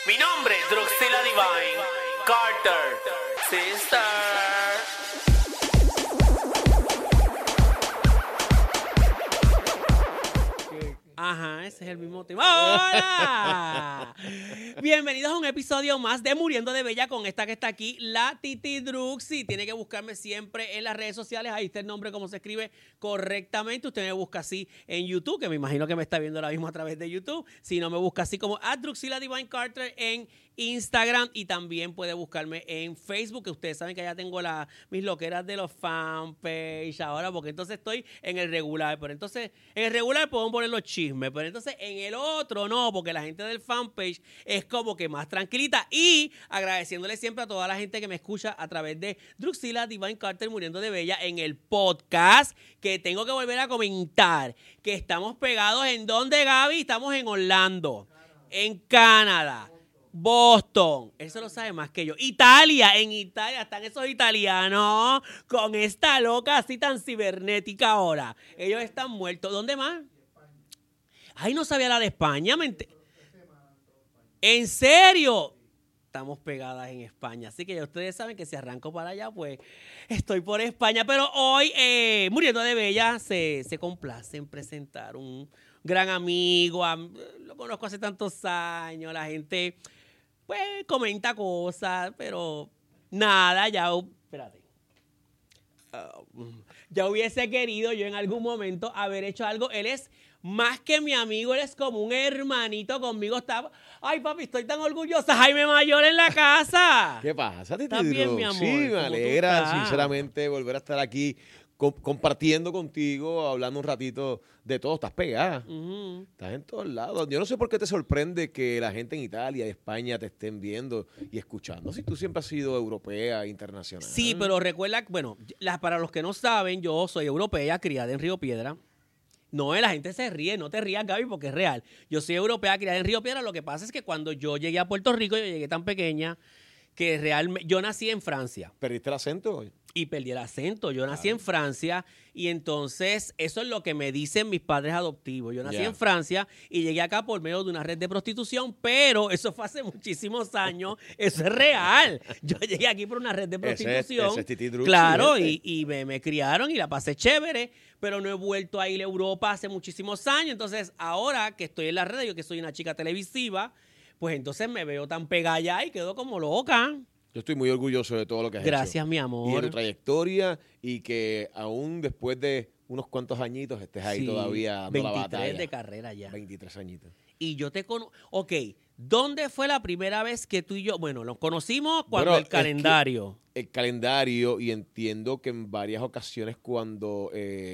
Mi nombre es Druxila Divine Carter, sister. Ajá, ese es el mismo tema. ¡Hola! Bienvenidos a un episodio más de Muriendo de Bella con esta que está aquí, la Titi Druxy. Tiene que buscarme siempre en las redes sociales. Ahí está el nombre, cómo se escribe correctamente. Usted me busca así en YouTube, que me imagino que me está viendo ahora mismo a través de YouTube. Si no, me busca así como @Druxila Divine Carter en Instagram, y también puede buscarme en Facebook, que ustedes saben que allá tengo mis loqueras de los fanpage ahora, porque entonces estoy en el regular, pero entonces en el regular puedo poner los chismes, pero entonces en el otro no, porque la gente del fanpage es como que más tranquilita. Y agradeciéndole siempre a toda la gente que me escucha a través de Druxila Divine Carter Muriendo de Bella en el podcast, que tengo que volver a comentar que estamos pegados en donde, Gaby, estamos en Orlando, en Canadá, Boston, eso lo sabe más que yo. Italia, en Italia están esos italianos con esta loca así tan cibernética ahora. Ellos están muertos. ¿Dónde más? Ay, no sabía la de España. ¿En serio? Estamos pegadas en España. Así que ya ustedes saben que si arranco para allá, pues estoy por España. Pero hoy, Muriendo de Bella, se complace en presentar un gran amigo. Lo conozco hace tantos años. La gente pues comenta cosas, pero nada, espérate. Ya hubiese querido yo en algún momento haber hecho algo. Él es más que mi amigo, él es como un hermanito conmigo. Ay, papi, estoy tan orgullosa. Jaime Mayor en la casa. ¿Qué pasa, Titi? ¿Estás bien, mi amor? Sí, me ¿Cómo tú alegra, estás? sinceramente, volver a estar aquí compartiendo contigo, hablando un ratito de todo. Estás pegada. Estás en todos lados. Yo no sé por qué te sorprende que la gente en Italia y España te estén viendo y escuchando. Si tú siempre has sido europea, internacional. Sí, pero recuerda, bueno, para los que no saben, yo soy europea, criada en Río Piedra. No, la gente se ríe, no te rías, Gaby, porque es real. Yo soy europea, criada en Río Piedra. Lo que pasa es que cuando yo llegué a Puerto Rico, yo llegué tan pequeña que realmente yo nací en Francia. ¿Perdiste el acento? Y perdí el acento. Yo nací en Francia, y entonces eso es lo que me dicen mis padres adoptivos. Yo nací en Francia y llegué acá por medio de una red de prostitución, pero eso fue hace muchísimos años. Eso es real. Yo llegué aquí por una red de prostitución. Ese es Titi Druxy, claro, gente. y me criaron y la pasé chévere, pero no he vuelto a ir a Europa hace muchísimos años. Entonces, ahora que estoy en la red, yo que soy una chica televisiva, pues entonces me veo tan pegada allá y quedo como loca. Yo estoy muy orgulloso de todo lo que has hecho. Gracias, mi amor. Y de tu trayectoria, y que aún después de unos cuantos añitos estés ahí todavía dando la batalla. 23 de carrera ya. 23 añitos. Y yo te conozco. Ok, ¿dónde fue la primera vez que tú y yo? Bueno, nos conocimos cuando el calendario. El calendario, y entiendo que en varias ocasiones cuando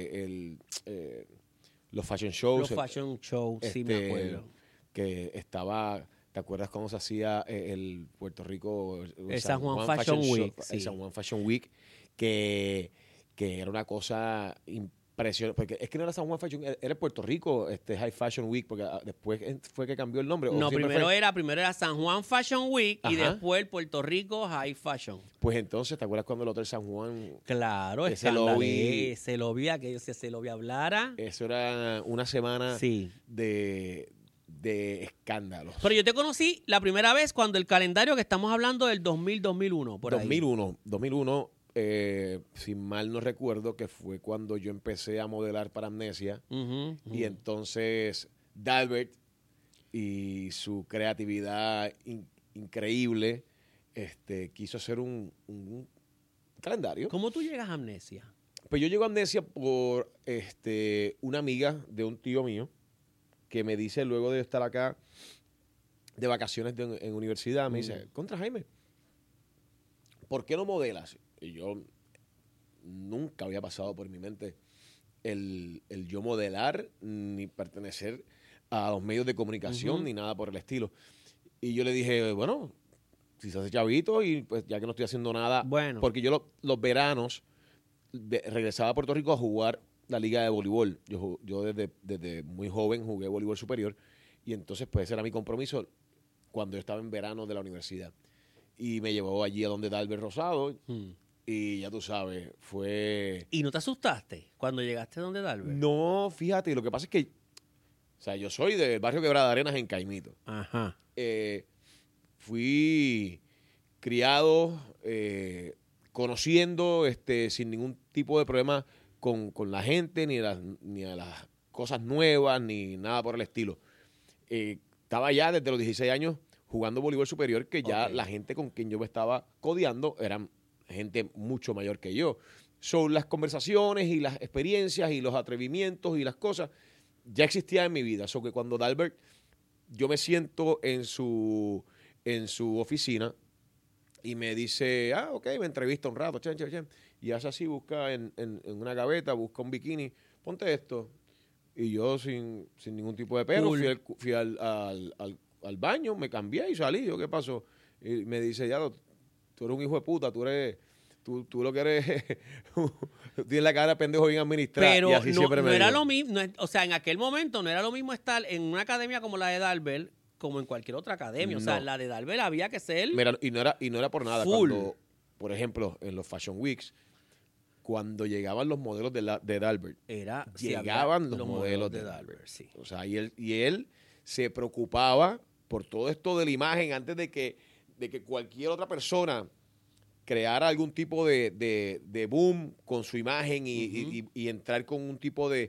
los fashion shows. Los fashion shows, sí me acuerdo. Que estaba. ¿Te acuerdas cómo se hacía el Puerto Rico? El San Juan Fashion Week. El San Juan Fashion Week, que era una cosa impresionante. Porque es que no era San Juan Fashion, era Puerto Rico High Fashion Week, porque después fue que cambió el nombre. No, primero era San Juan Fashion Week. Ajá. Y después el Puerto Rico High Fashion. Pues entonces, ¿te acuerdas cuando el Hotel San Juan? Claro, ese lobby, ese lobby hablara. Eso era una semana Sí. de escándalos. Pero yo te conocí la primera vez cuando el calendario, que estamos hablando del 2000-2001, por ahí. 2001, si mal no recuerdo, que fue cuando yo empecé a modelar para Amnesia. Y entonces Dalbert y su creatividad increíble quiso hacer un calendario. ¿Cómo tú llegas a Amnesia? Pues yo llego a Amnesia por una amiga de un tío mío, que me dice, luego de estar acá de vacaciones en universidad, me dice, contra Jaime, ¿por qué no modelas? Y yo nunca había pasado por mi mente el yo modelar, ni pertenecer a los medios de comunicación, ni nada por el estilo. Y yo le dije, bueno, si se hace chavito, y pues ya que no estoy haciendo nada, bueno, porque yo los veranos regresaba a Puerto Rico a jugar la liga de voleibol. Yo desde muy joven jugué voleibol superior, y entonces pues ese era mi compromiso cuando yo estaba en verano de la universidad. Y me llevó allí a donde Dalbert Rosado, y ya tú sabes, fue... ¿Y no te asustaste cuando llegaste donde Dalbert? No, fíjate, lo que pasa es que, o sea, yo soy del barrio Quebrada Arenas en Caimito. Ajá. fui criado, conociendo, sin ningún tipo de problema con la gente, ni a las cosas nuevas, ni nada por el estilo. Estaba ya desde los 16 años jugando voleibol superior, que ya la gente con quien yo me estaba codeando eran gente mucho mayor que yo. Son las conversaciones y las experiencias y los atrevimientos y las cosas ya existían en mi vida. So que cuando Dalbert, yo me siento en su oficina y me dice, ok, me entrevista un rato, y hace así, busca en una gaveta, busca un bikini, ponte esto. Y yo sin ningún tipo de pelo fui al baño, me cambié y salí. Yo, ¿qué pasó? Y me dice, ya, tú eres un hijo de puta, tú lo que eres, tienes la cara de pendejo bien administrada. Pero y así siempre no me era dijo. lo mismo, o sea, en aquel momento no era lo mismo estar en una academia como la de Dalbert como en cualquier otra academia. O sea, No. la de Dalbert había que ser Mira, y no era por nada. full. Cuando, por ejemplo, en los Fashion Weeks, cuando llegaban los modelos de Dalbert, llegaban los modelos de Dalbert. sí. O sea, y él se preocupaba por todo esto de la imagen antes de que cualquier otra persona creara algún tipo de boom con su imagen y entrar con un tipo de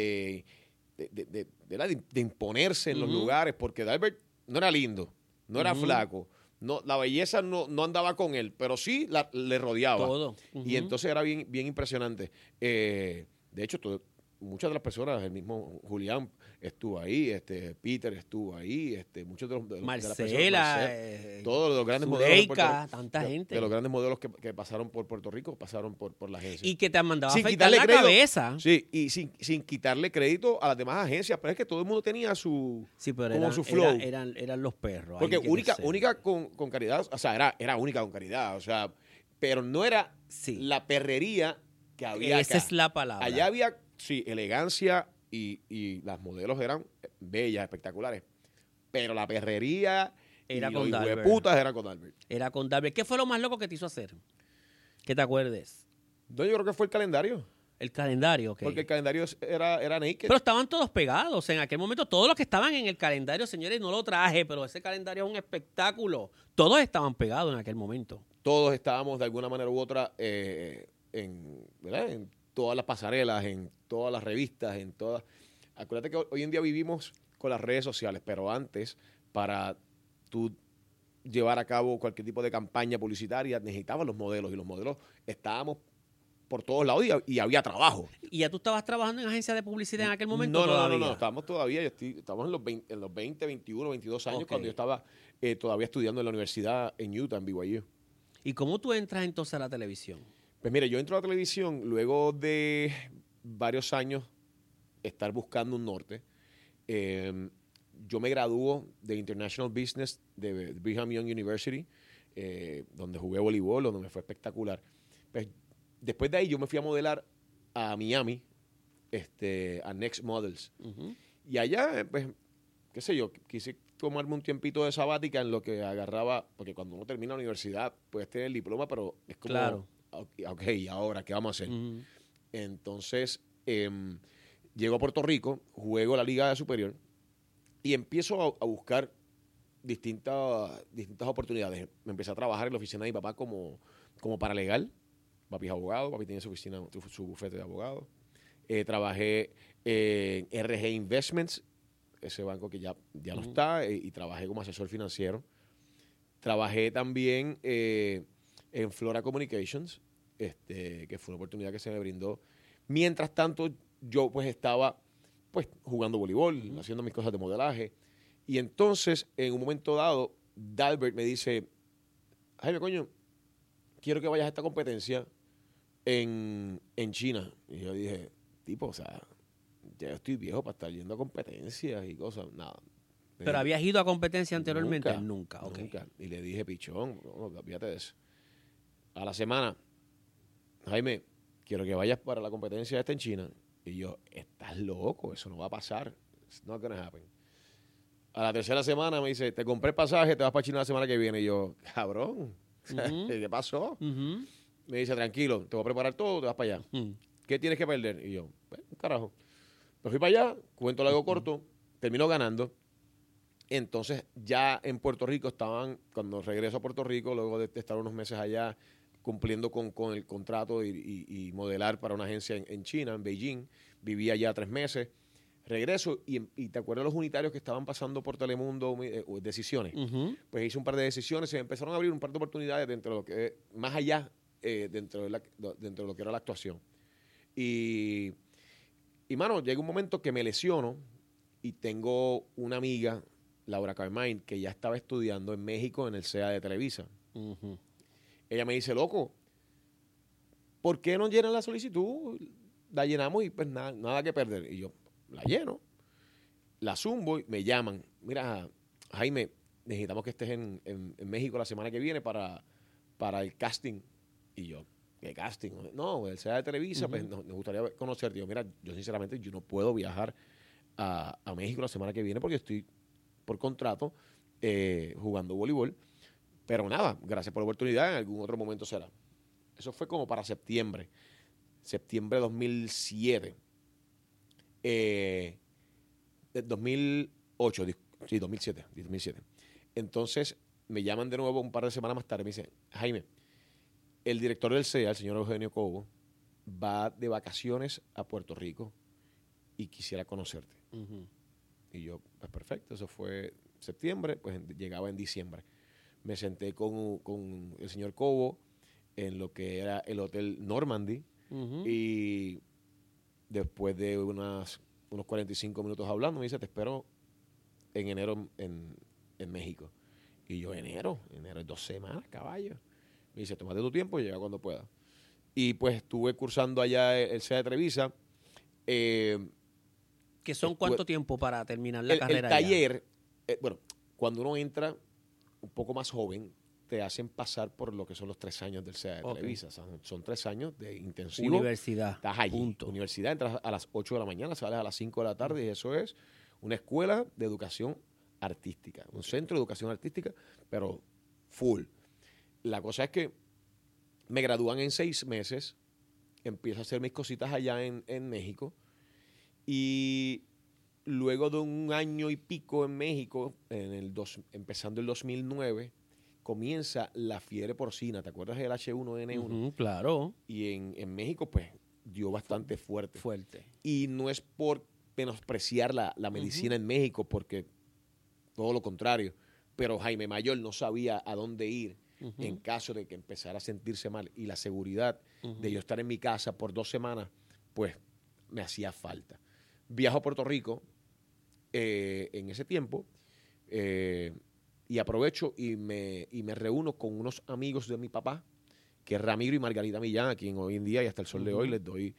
imponerse en los lugares, porque Dalbert no era lindo, no era flaco, no, la belleza no andaba con él, pero sí le rodeaba. Todo. Y entonces era bien, bien impresionante. De hecho, muchas de las personas, el mismo Julián estuvo ahí, Peter estuvo ahí, muchos de las personas, Marcela, todos los grandes modelos Zuleika, tanta gente. de los grandes modelos que pasaron por Puerto Rico, pasaron por la agencia. Y que te han mandado a Sin afeitar quitarle la crédito. cabeza. Sí, y sin quitarle crédito a las demás agencias, pero es que todo el mundo tenía su pero su flow. eran los perros. Porque ahí que única con caridad, o sea, era única con caridad, o sea, pero no era la perrería que había Esa acá. es la palabra. Allá había, sí, elegancia y las modelos eran bellas, espectaculares, pero la perrería Era y con los Dalbert. hueputas era con Dalbert. Era con Dalbert. ¿Qué fue lo más loco que te hizo hacer? Que te acuerdes. No, yo creo que fue el calendario, El calendario, ok. porque el calendario era naked. Pero estaban todos pegados. En aquel momento, todos los que estaban en el calendario, señores, no lo traje, pero ese calendario es un espectáculo. Todos estaban pegados en aquel momento. Todos estábamos de alguna manera u otra ¿verdad? En todas las pasarelas, en todas las revistas, en todas. Acuérdate que hoy en día vivimos con las redes sociales, pero antes, para tú llevar a cabo cualquier tipo de campaña publicitaria, necesitabas los modelos, y los modelos estábamos por todos lados y había trabajo. ¿Y ya tú estabas trabajando en agencia de publicidad en aquel momento? No, estábamos todavía, estamos en los 20, 21, 22 años, cuando yo estaba todavía estudiando en la universidad en Utah, en BYU. ¿Y cómo tú entras entonces a la televisión? Pues mira, yo entro a la televisión luego de varios años estar buscando un norte. Yo me graduó de International Business de Brigham Young University, donde jugué voleibol, donde me fue espectacular. Pues, después de ahí yo me fui a modelar a Miami, a Next Models. Y allá, pues, qué sé yo, quise tomarme un tiempito de sabática en lo que agarraba, porque cuando uno termina la universidad puedes tener el diploma, pero es como, Claro. Ok, ¿y ahora qué vamos a hacer? Entonces, llego a Puerto Rico, juego la Liga Superior y empiezo a buscar distintas oportunidades. Me empecé a trabajar en la oficina de mi papá como paralegal. Papi es abogado, papi tiene su oficina, su bufete de abogado. Trabajé en RG Investments, ese banco que ya no está, y trabajé como asesor financiero. Trabajé también en Flora Communications, que fue una oportunidad que se me brindó. Mientras tanto, yo pues estaba pues jugando voleibol, haciendo mis cosas de modelaje. Y entonces, en un momento dado, Dalbert me dice, Jaime, coño, quiero que vayas a esta competencia en China. Y yo dije, tipo, o sea, ya estoy viejo para estar yendo a competencias y cosas, nada. ¿Pero habías ido a competencia anteriormente? Nunca. Y le dije, pichón, no, olvídate de eso. A la semana, Jaime, quiero que vayas para la competencia esta en China. Y yo, estás loco, eso no va a pasar. It's not gonna happen. A la tercera semana me dice, te compré el pasaje, te vas para China la semana que viene. Y yo, cabrón, ¿qué pasó? Me dice, tranquilo, te voy a preparar todo, te vas para allá. ¿Qué tienes que perder? Y yo, pues, carajo. Me fui para allá, cuento largo corto, termino ganando. Entonces, ya en Puerto Rico cuando regreso a Puerto Rico, luego de estar unos meses allá cumpliendo con el contrato y modelar para una agencia en China, en Beijing, viví allá 3 meses. Regreso y te acuerdas los unitarios que estaban pasando por Telemundo, decisiones. Pues hice un par de decisiones, se empezaron a abrir un par de oportunidades dentro de lo que, más allá, dentro de lo que era la actuación. Y mano, llega un momento que me lesiono y tengo una amiga, Laura Carmine, que ya estaba estudiando en México en el CEA de Televisa. Ella me dice, loco, ¿por qué no llenan la solicitud? La llenamos y pues nada que perder. Y yo la lleno, la zumbo y me llaman. Mira, Jaime, necesitamos que estés en México la semana que viene para el casting. Y yo, ¿qué casting? No, el CEA de Televisa, pues nos gustaría conocerte. Y yo, mira, yo sinceramente yo no puedo viajar a México la semana que viene porque estoy por contrato jugando voleibol. Pero nada, gracias por la oportunidad, en algún otro momento será. Eso fue como para septiembre de 2007. 2008, sí, 2007. Entonces, me llaman de nuevo un par de semanas más tarde, me dicen, Jaime, el director del CEA, el señor Eugenio Cobo, va de vacaciones a Puerto Rico y quisiera conocerte. Y yo, pues perfecto, eso fue septiembre, pues llegaba en diciembre. Me senté con el señor Cobo en lo que era el Hotel Normandy y después de unos 45 minutos hablando, me dice, te espero en enero en México. Y yo, enero es 2 semanas, caballo. Me dice, tómate tu tiempo y llega cuando pueda. Y pues estuve cursando allá el CEA de Televisa. ¿Que son cuánto tiempo para terminar la carrera? El taller, bueno, cuando uno entra un poco más joven, te hacen pasar por lo que son los 3 años del CEA de Televisa. O sea, son 3 años de intensivo. Universidad. Estás allí. Punto. Universidad, entras a las 8 de la mañana, sales a las 5 de la tarde y eso es una escuela de educación artística. Un centro de educación artística, pero full. La cosa es que me gradúan en 6 meses, empiezo a hacer mis cositas allá en México y luego de un año y pico en México, empezando el 2009, comienza la fiebre porcina. ¿Te acuerdas del H1N1? Claro. Y en México, pues, dio bastante fuerte. Y no es por menospreciar la medicina en México, porque todo lo contrario. Pero Jaime Mayor no sabía a dónde ir en caso de que empezara a sentirse mal. Y la seguridad de yo estar en mi casa por 2 semanas, pues, me hacía falta. Viajo a Puerto Rico en ese tiempo y aprovecho y me reúno con unos amigos de mi papá, que es Ramiro y Margarita Millán, a quien hoy en día y hasta el sol de hoy les doy,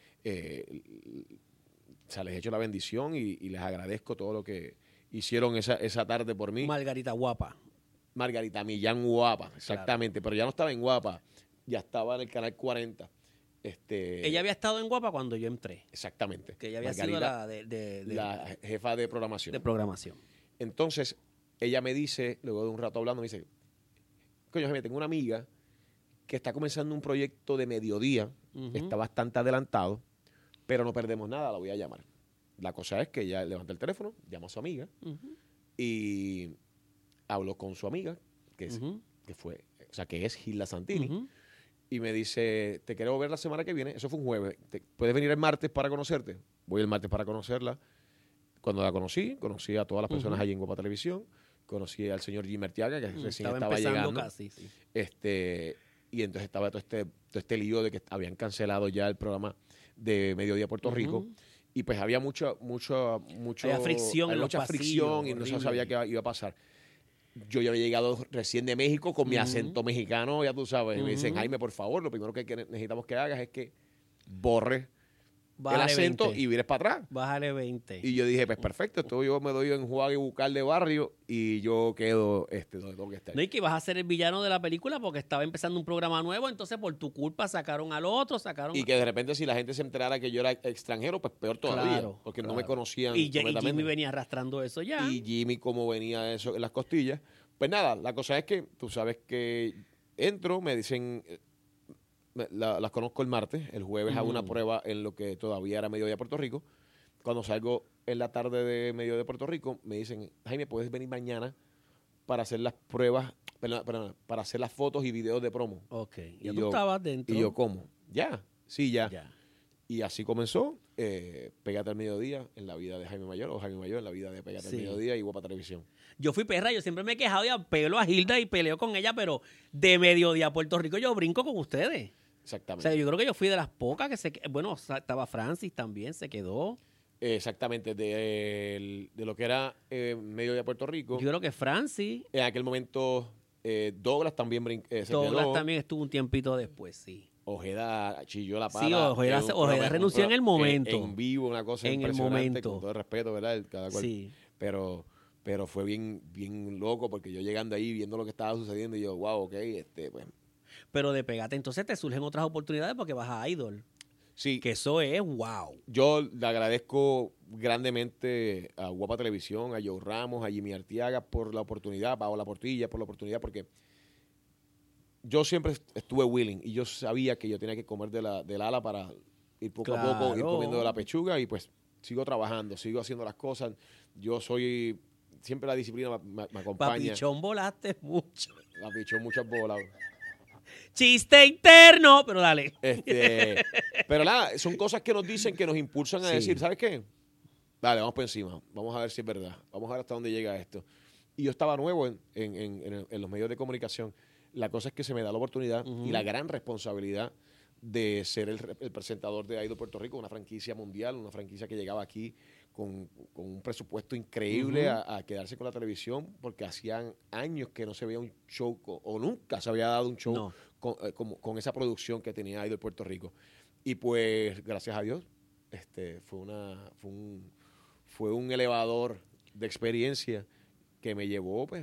o sea, les echo la bendición y les agradezco todo lo que hicieron esa tarde por mí. Margarita guapa. Margarita Millán guapa, exactamente, claro. Pero ya no estaba en Guapa, ya estaba en el Canal 40. Ella había estado en Guapa cuando yo entré. Exactamente. Que ella había Margarita, sido la jefa de programación. De programación. Entonces, ella me dice, luego de un rato hablando, me dice, coño, Jaime, tengo una amiga que está comenzando un proyecto de mediodía, está bastante adelantado, pero no perdemos nada, la voy a llamar. La cosa es que ella levanta el teléfono, llama a su amiga y habló con su amiga, que es Gilda Santini, y me dice, te quiero ver la semana que viene. Eso fue un jueves. ¿Puedes venir el martes para conocerte? Voy el martes para conocerla. Cuando la conocí a todas las personas allí en Guapa Televisión. Conocí al señor Jim Arteaga, que recién estaba llegando. Casi, sí. Y entonces estaba todo este lío de que habían cancelado ya el programa de Mediodía Puerto Rico. Y pues había mucha fricción en los mucha pasillos, fricción y no se sabía qué iba a pasar. Yo ya había llegado recién de México con mi acento mexicano, ya tú sabes. Y me dicen, Jaime, por favor, lo primero que necesitamos que hagas es que borres el acento 20. y vires para atrás. Bájale 20. Y yo dije, pues perfecto, esto yo me doy enjuague bucal de barrio y yo quedo donde tengo que estar. No, y que ibas a ser el villano de la película porque estaba empezando un programa nuevo, entonces por tu culpa sacaron al otro, Y que de repente si la gente se enterara que yo era extranjero, pues peor todavía, porque no me conocían completamente. Y Jimmy venía arrastrando eso ya. Y Jimmy como venía eso en las costillas. Pues nada, la cosa es que tú sabes que entro, me dicen... las conozco el martes, el jueves hago una prueba en lo que todavía era Mediodía Puerto Rico, cuando salgo en la tarde de medio de Puerto Rico, me dicen, Jaime, ¿puedes venir mañana para hacer las pruebas, perdón, para hacer las fotos y videos de promo? Ok. Y Ya tú yo- estabas dentro. Y yo, ¿cómo? Ya, sí, ya. Ya. Y así comenzó Pégate al Mediodía en la vida de Jaime Mayor, o Jaime Mayor en la vida de Pégate Sí. al Mediodía y Guapa Televisión. Yo fui perra, yo siempre me he quejado y apelo a Hilda y peleo con ella, pero de mediodía a Puerto Rico yo brinco con ustedes. O Exactamente. sea, yo creo que yo fui de las pocas que bueno, estaba Francis también, se quedó. Exactamente, de lo que era Mediodía Puerto Rico. Yo creo que Francis, En aquel momento Douglas también se Douglas quedó. también estuvo un tiempito después, sí. Ojeda chilló la pata. Sí, Ojeda renunció en el momento. En vivo, una cosa En el impresionante, momento. con todo el respeto, ¿verdad? Cada cual. Sí. Pero fue bien loco porque yo llegando ahí, viendo lo que estaba sucediendo, y yo, wow, ok, pues, Pero de Pégate, entonces te surgen otras oportunidades porque vas a Idol. sí, Que eso es wow. yo le agradezco grandemente a Guapa Televisión, a Joe Ramos, a Jimmy Artiaga por la oportunidad, a Paola Portilla por la oportunidad, porque yo siempre estuve willing y yo sabía que yo tenía que comer del ala para ir poco a poco, ir Claro. comiendo de la pechuga, y pues sigo trabajando, sigo haciendo las cosas. Yo soy, siempre la disciplina me acompaña. Papichón, volaste mucho. La pichó muchas bolas. Chiste interno, pero dale. Pero nada, son cosas que nos dicen, que nos impulsan a Sí. decir, ¿sabes qué? Dale, vamos por encima. Vamos a ver si es verdad. Vamos a ver hasta dónde llega esto. Y yo estaba nuevo en los medios de comunicación. La cosa es que se me da la oportunidad y la gran responsabilidad de ser el presentador de Idol Puerto Rico, una franquicia mundial, una franquicia que llegaba aquí con un presupuesto increíble a quedarse con la televisión, porque hacían años que no se veía un show, o nunca se había dado un show No. con esa producción que tenía Idol Puerto Rico. Y pues, gracias a Dios, fue un elevador de experiencia que me llevó pues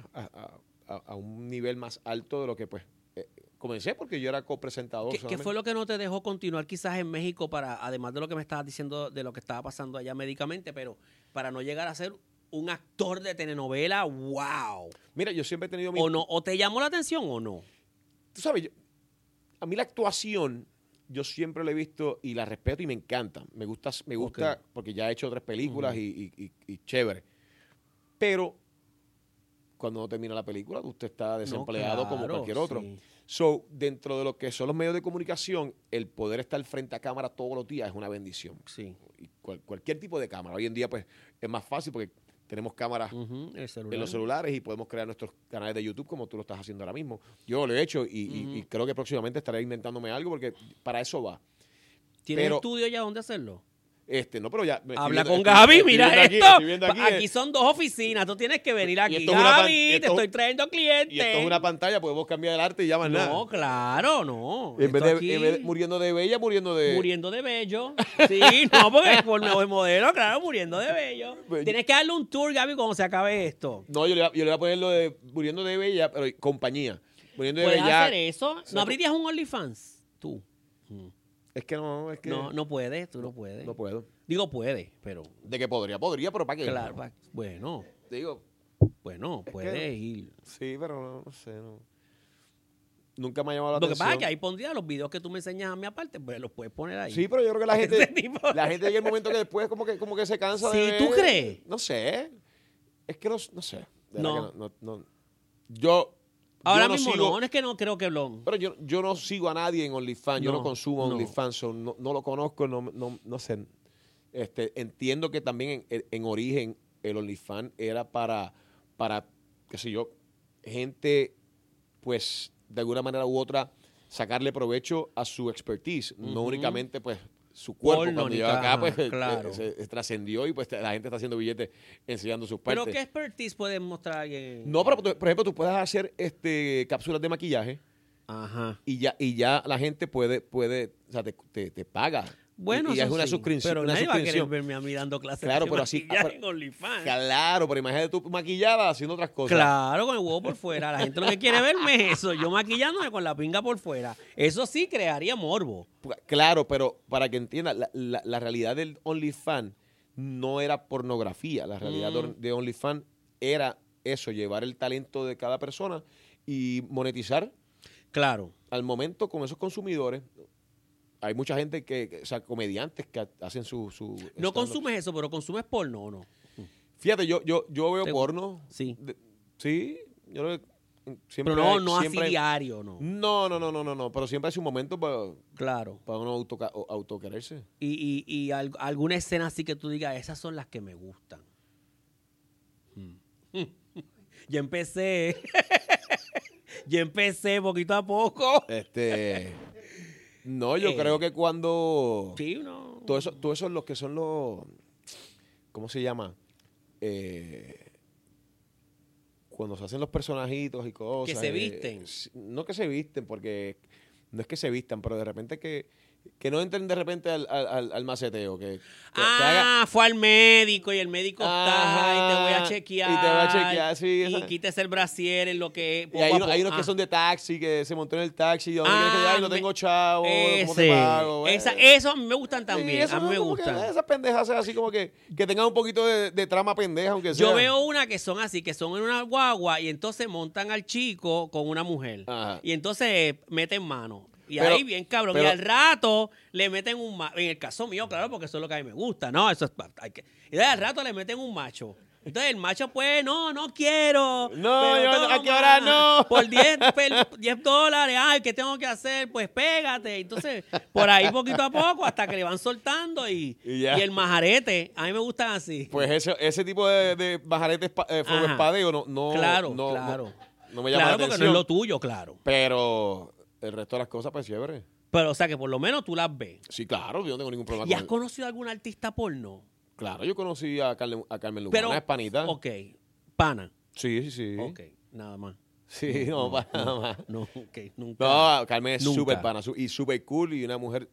a un nivel más alto de lo que pues comencé, porque yo era copresentador. ¿Qué fue lo que no te dejó continuar quizás en México además de lo que me estabas diciendo de lo que estaba pasando allá médicamente, pero para no llegar a ser un actor de telenovela, wow? Mira, yo siempre he tenido ¿O no? ¿O te llamó la atención o no? Tú sabes, a mí la actuación, yo siempre la he visto y la respeto y me encanta. Me gusta Ok. porque ya he hecho otras películas y chévere. Pero cuando no termina la película, usted está desempleado No, como claro, cualquier otro. sí. So, dentro de lo que son los medios de comunicación, el poder estar frente a cámara todos los días es una bendición. Sí. Y cualquier tipo de cámara. Hoy en día, pues, es más fácil porque tenemos cámaras Ujú, el celular. en los celulares y podemos crear nuestros canales de YouTube como tú lo estás haciendo ahora mismo. Yo lo he hecho y creo que próximamente estaré inventándome algo porque para eso va. ¿Tienes pero- estudio ya donde hacerlo? No, pero ya. Habla estoy con viendo- Gaby, estoy mira viendo aquí, esto. estoy viendo aquí, Aquí son 2 oficinas, tú tienes que venir aquí. esto es una Gaby, pan- te esto- estoy trayendo clientes. Y esto es una pantalla, podemos cambiar el arte y ya más nada. No, claro, no. En vez, Esto de, en vez de muriendo de bella, muriendo de. Muriendo de bello. Sí, no, porque por nuevo modelo, claro, muriendo de bello. Pues- Tienes que darle un tour, Gaby, cuando se acabe esto. No, yo le voy a poner lo de muriendo de bella, pero compañía. Muriendo de ¿Puedes bella. hacer eso? ¿No abrirías un OnlyFans? Tú. Es que no, es que. No puedes, tú no puedes. No puedo. Digo, puedes, pero De que podría, pero ¿para qué? claro, bueno, Digo, puedes ir. sí, pero no sé, no. Nunca me ha llamado la Lo que atención. pasa es que ahí pondría los videos que tú me enseñas a mí aparte, pues los puedes poner ahí. Sí, pero yo creo que la Ese gente, tipo. la gente llega el momento que después como que se cansa Sí, de ver. ¿tú crees? No sé. Es que no sé. De No. verdad que no. Yo Ahora no mismo sigo, no, es que no creo que lo... Pero yo no sigo a nadie en OnlyFans, yo No, no consumo no. OnlyFans, so no lo conozco, no sé. Entiendo que también en origen el OnlyFans era para, qué sé yo, gente, pues, de alguna manera u otra, sacarle provecho a su expertise, no Ujú. únicamente, pues, su cuerpo. Porno, Cuando ni llegó acá, caja, pues, claro. se trascendió y pues la gente está haciendo billetes enseñando sus partes. ¿Pero qué expertise puede mostrar alguien? No, pero por ejemplo, tú puedes hacer cápsulas de maquillaje Ajá. y ya la gente puede, o sea, te paga. Bueno, y es eso una sí, suscripción. pero una nadie va a querer suscripción. verme a mí dando clases Claro, de pero así- maquillaje pero- en OnlyFans. Claro, pero imagínate tú maquillada haciendo otras cosas. Claro, con el huevo por fuera. La gente lo que quiere verme es eso. Yo maquillándome con la pinga por fuera. Eso sí crearía morbo. Claro, pero para que entiendas, la realidad del OnlyFans no era pornografía. La realidad de OnlyFans era eso, llevar el talento de cada persona y monetizar Claro. al momento con esos consumidores. hay mucha gente o sea, comediantes que hacen su ¿No stand-up. consumes eso, pero consumes porno o no? Fíjate, yo veo ¿Te- porno. Sí. Sí, yo lo siempre. Pero no así siempre, diario, ¿no? No, pero siempre hace un momento Claro. para uno autoquererse. Y alguna escena así que tú digas, esas son las que me gustan. Ya empecé. Ya empecé poquito a poco. No, yo creo que cuando Sí, no. todo eso es lo que son los, ¿cómo se llama? Cuando se hacen los personajitos y cosas. Que se visten. No que se visten, porque no es que se vistan, pero de repente que no entren de repente al maceteo. Que haga. Fue al médico y el médico está y te voy a Ajá, chequear. y te va a chequear, sí, Y esa- quítese el brasier en lo que... Y hay unos que son de taxi, que se montó en el taxi, y donde quieres que ay, no tengo chavo, ¿cómo te ese. pago? Eso a mí me gustan también. Sí, eso a mí me como que gustan. esas pendejas así como que tengan un poquito de trama pendeja, aunque sea. Yo veo una que son así, que son en una guagua y entonces montan al chico con una mujer. Ajá. Y entonces meten mano. Y Pero- ahí bien cabrón. pero- Y al rato le meten un macho. En el caso mío, claro, porque eso es lo que a mí me gusta. No, eso es... Y al rato le meten un macho. Entonces el macho, pues, no quiero. No, pero yo no, toma, ¿a qué hora no? Por $10, ay, ¿qué tengo que hacer? Pues pégate. Entonces, por ahí poquito a poco, hasta que le van soltando y ya. el majarete. A mí me gustan así. Pues ese tipo de bajaretes fuego Ajá. espadeo no Claro. no me llama Claro, la porque atención. no es lo tuyo, claro. Pero el resto de las cosas, pues chévere. Pero, o sea, que por lo menos tú las ves. Sí, claro, yo no tengo ningún problema ¿Y has con conocido a algún artista porno? Claro, yo conocí a Carmen Lugana, Pero, es panita. ok, pana. Sí. Ok, nada más. Sí, no, para nada más. No, ok, nunca. No, Carmen es Nunca. súper pana y súper cool y una mujer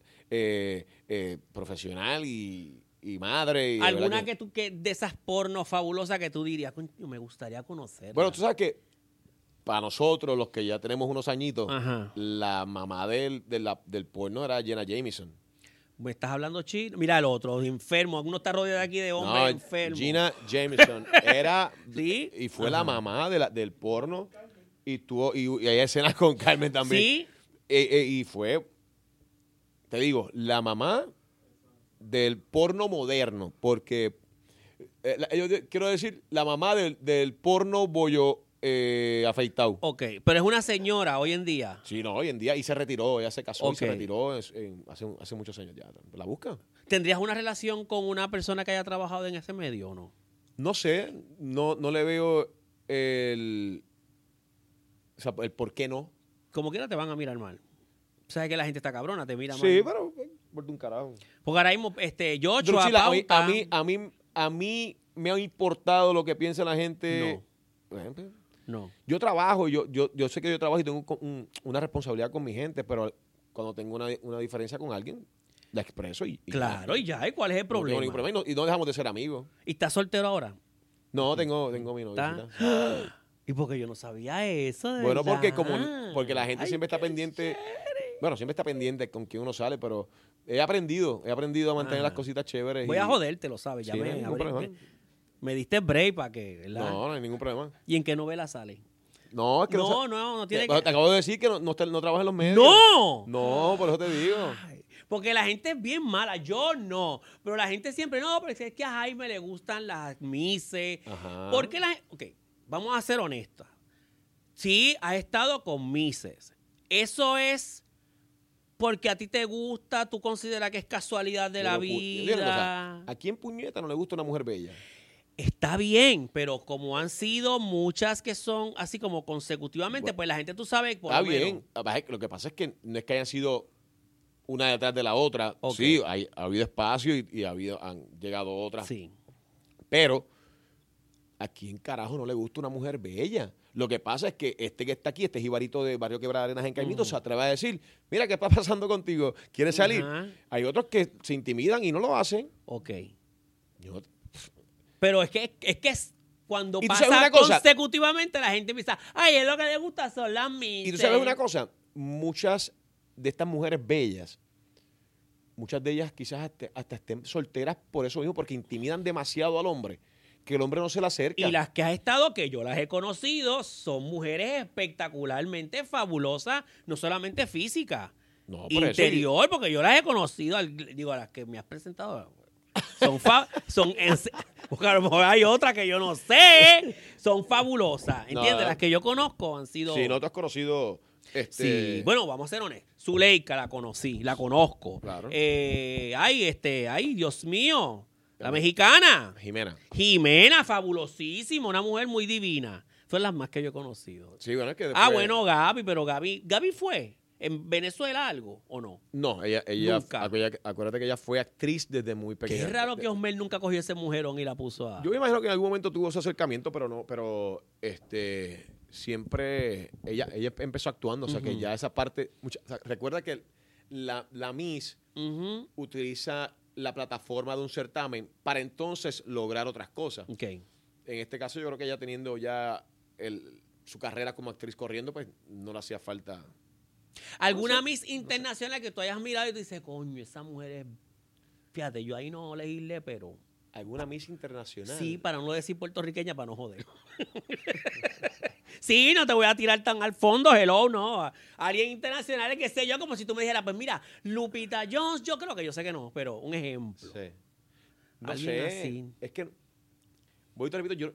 profesional y madre. Y de ¿Alguna verdad que de esas pornos fabulosas que tú dirías, "Coño, me gustaría conocer"? Bueno, tú sabes que para nosotros, los que ya tenemos unos añitos, Ajá. la mamá del porno era Jenna Jameson. Me estás hablando chino. Mira el otro, enfermo. Uno está rodeado aquí de hombres enfermos. Gina Jameson era ¿Sí? y fue Ajá. la mamá del porno y hay escenas con Carmen también. ¿Sí? Y fue, te digo, la mamá del porno moderno, porque yo quiero decir, la mamá del porno bollo afeitado. Ok, pero es una señora hoy en día. Sí, no, hoy en día, y se retiró, ella se casó y se Ok. retiró hace muchos años ya. ¿La busca? ¿Tendrías una relación con una persona que haya trabajado en ese medio o no? No sé, no le veo o sea, el por qué no. Como quiera te van a mirar mal. Sabes que la gente está cabrona, te mira mal. Sí, pero por un carajo. Porque ahora mismo, Yocho, Druxila, Pauta, a mí me ha importado lo que piensa la gente. Por ejemplo, no. yo trabajo, yo sé que yo trabajo y tengo una responsabilidad con mi gente, pero cuando tengo una diferencia con alguien, la expreso y Claro, y ya, ¿y cuál es el no tengo problema? ningún problema y no dejamos de ser amigos. ¿Y estás soltero ahora? No, tengo mi novia. ¿Y porque yo no sabía eso? De Bueno, porque verdad? porque la gente Ay, siempre está qué pendiente. chévere. Bueno, siempre está pendiente con quién uno sale, pero he aprendido a mantener Ajá. las cositas chéveres. Voy a joderte, lo sabes. Ya Sí, no hay ningún problema. me diste break para que, ¿verdad? No hay ningún problema. ¿Y en qué novela sale? No, es que No tiene te que... acabo de decir que no trabaja en los medios. ¡No! No, por eso te digo. Ay, porque la gente es bien mala, yo no. Pero la gente siempre, no, pero es que a Jaime le gustan las mises. Ajá. ¿Por qué la gente? Ok, vamos a ser honestas. Sí, has estado con mises. Eso es porque a ti te gusta, tú consideras que es casualidad de la Mira una cosa, vida. ¿a quién puñeta no le gusta una mujer bella? Está bien, pero como han sido muchas que son así como consecutivamente, Bueno, pues la gente, tú sabes, por Está lo menos- bien. Lo que pasa es que no es que hayan sido una detrás de la otra. Ok. Sí, ha habido espacio y han llegado otras. Sí. Pero, ¿a quién carajo no le gusta una mujer bella? Lo que pasa es que que está aquí, este jibarito de Barrio Quebrada Arenas en Caimito, se atreve a decir, mira, ¿qué está pasando contigo? ¿Quieres salir? Ajá. Hay otros que se intimidan y no lo hacen. Ok. Yo- Pero es que cuando ¿Y tú sabes pasa una cosa? consecutivamente, la gente piensa, ay, es lo que le gusta son las mises. Y tú sabes una cosa, muchas de estas mujeres bellas, muchas de ellas quizás hasta estén solteras por eso mismo, porque intimidan demasiado al hombre, que el hombre no se le acerca. Y las que has estado, que yo las he conocido, son mujeres espectacularmente fabulosas, no solamente físicas. No, por eso. Interior, porque yo las he conocido, digo, a las que me has presentado, porque a lo mejor hay otras que yo no sé, son fabulosas, ¿entiendes? No. Las que yo conozco han sido... Sí, no te has conocido. Sí, bueno, vamos a ser honestos. Zuleika la conozco. Claro. Ay, Dios mío, la mexicana. Jimena, Fabulosísima, una mujer muy divina. Son las más que yo he conocido. Sí, bueno, es que después... Bueno, Gaby, pero Gaby fue en Venezuela algo, ¿o no? No, ella Nunca. acuérdate que ella fue actriz desde muy pequeña. Qué raro que Osmer nunca cogió ese mujerón y la puso a... Yo me imagino que en algún momento tuvo ese acercamiento, pero siempre ella empezó actuando, o sea que ya esa parte, o sea, recuerda que la Miss utiliza la plataforma de un certamen para entonces lograr otras cosas. Ok. En este caso yo creo que ella teniendo ya su carrera como actriz corriendo, pues no le hacía falta. ¿Alguna Miss internacional que tú hayas mirado y tú dices, coño, esa mujer es... Fíjate, yo ahí no leíle, pero... ¿Alguna Miss internacional? Sí, para no decir puertorriqueña, para no joder. Sí, no te voy a tirar tan al fondo, hello, no. Alguien internacional, que sé yo, como si tú me dijeras, pues mira, Lupita Jones, yo creo que yo sé que no, pero un ejemplo. Sí. No Alguien sé. así. Es que, voy te repito, yo...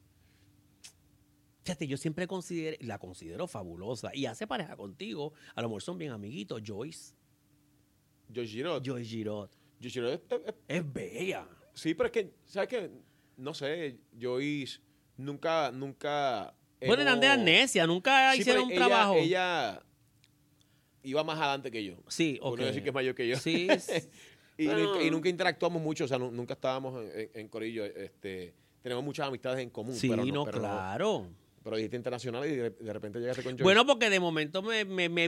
Fíjate, yo siempre la considero fabulosa y hace pareja contigo. A lo mejor son bien amiguitos. Joyce Girot. Joyce Girot Es bella. sí, pero es que, ¿sabes qué? No sé, Joyce nunca Bueno, eran de amnesia, nunca Sí, hicieron un pero trabajo. Ella iba más adelante que yo. Sí, Por ok. no decir que es mayor que yo. Sí. y nunca interactuamos mucho, o sea, nunca estábamos en corillo. Tenemos muchas amistades en común. Sí, pero claro. Pero dijiste internacional y de repente llegaste con Joyce. Bueno, porque de momento me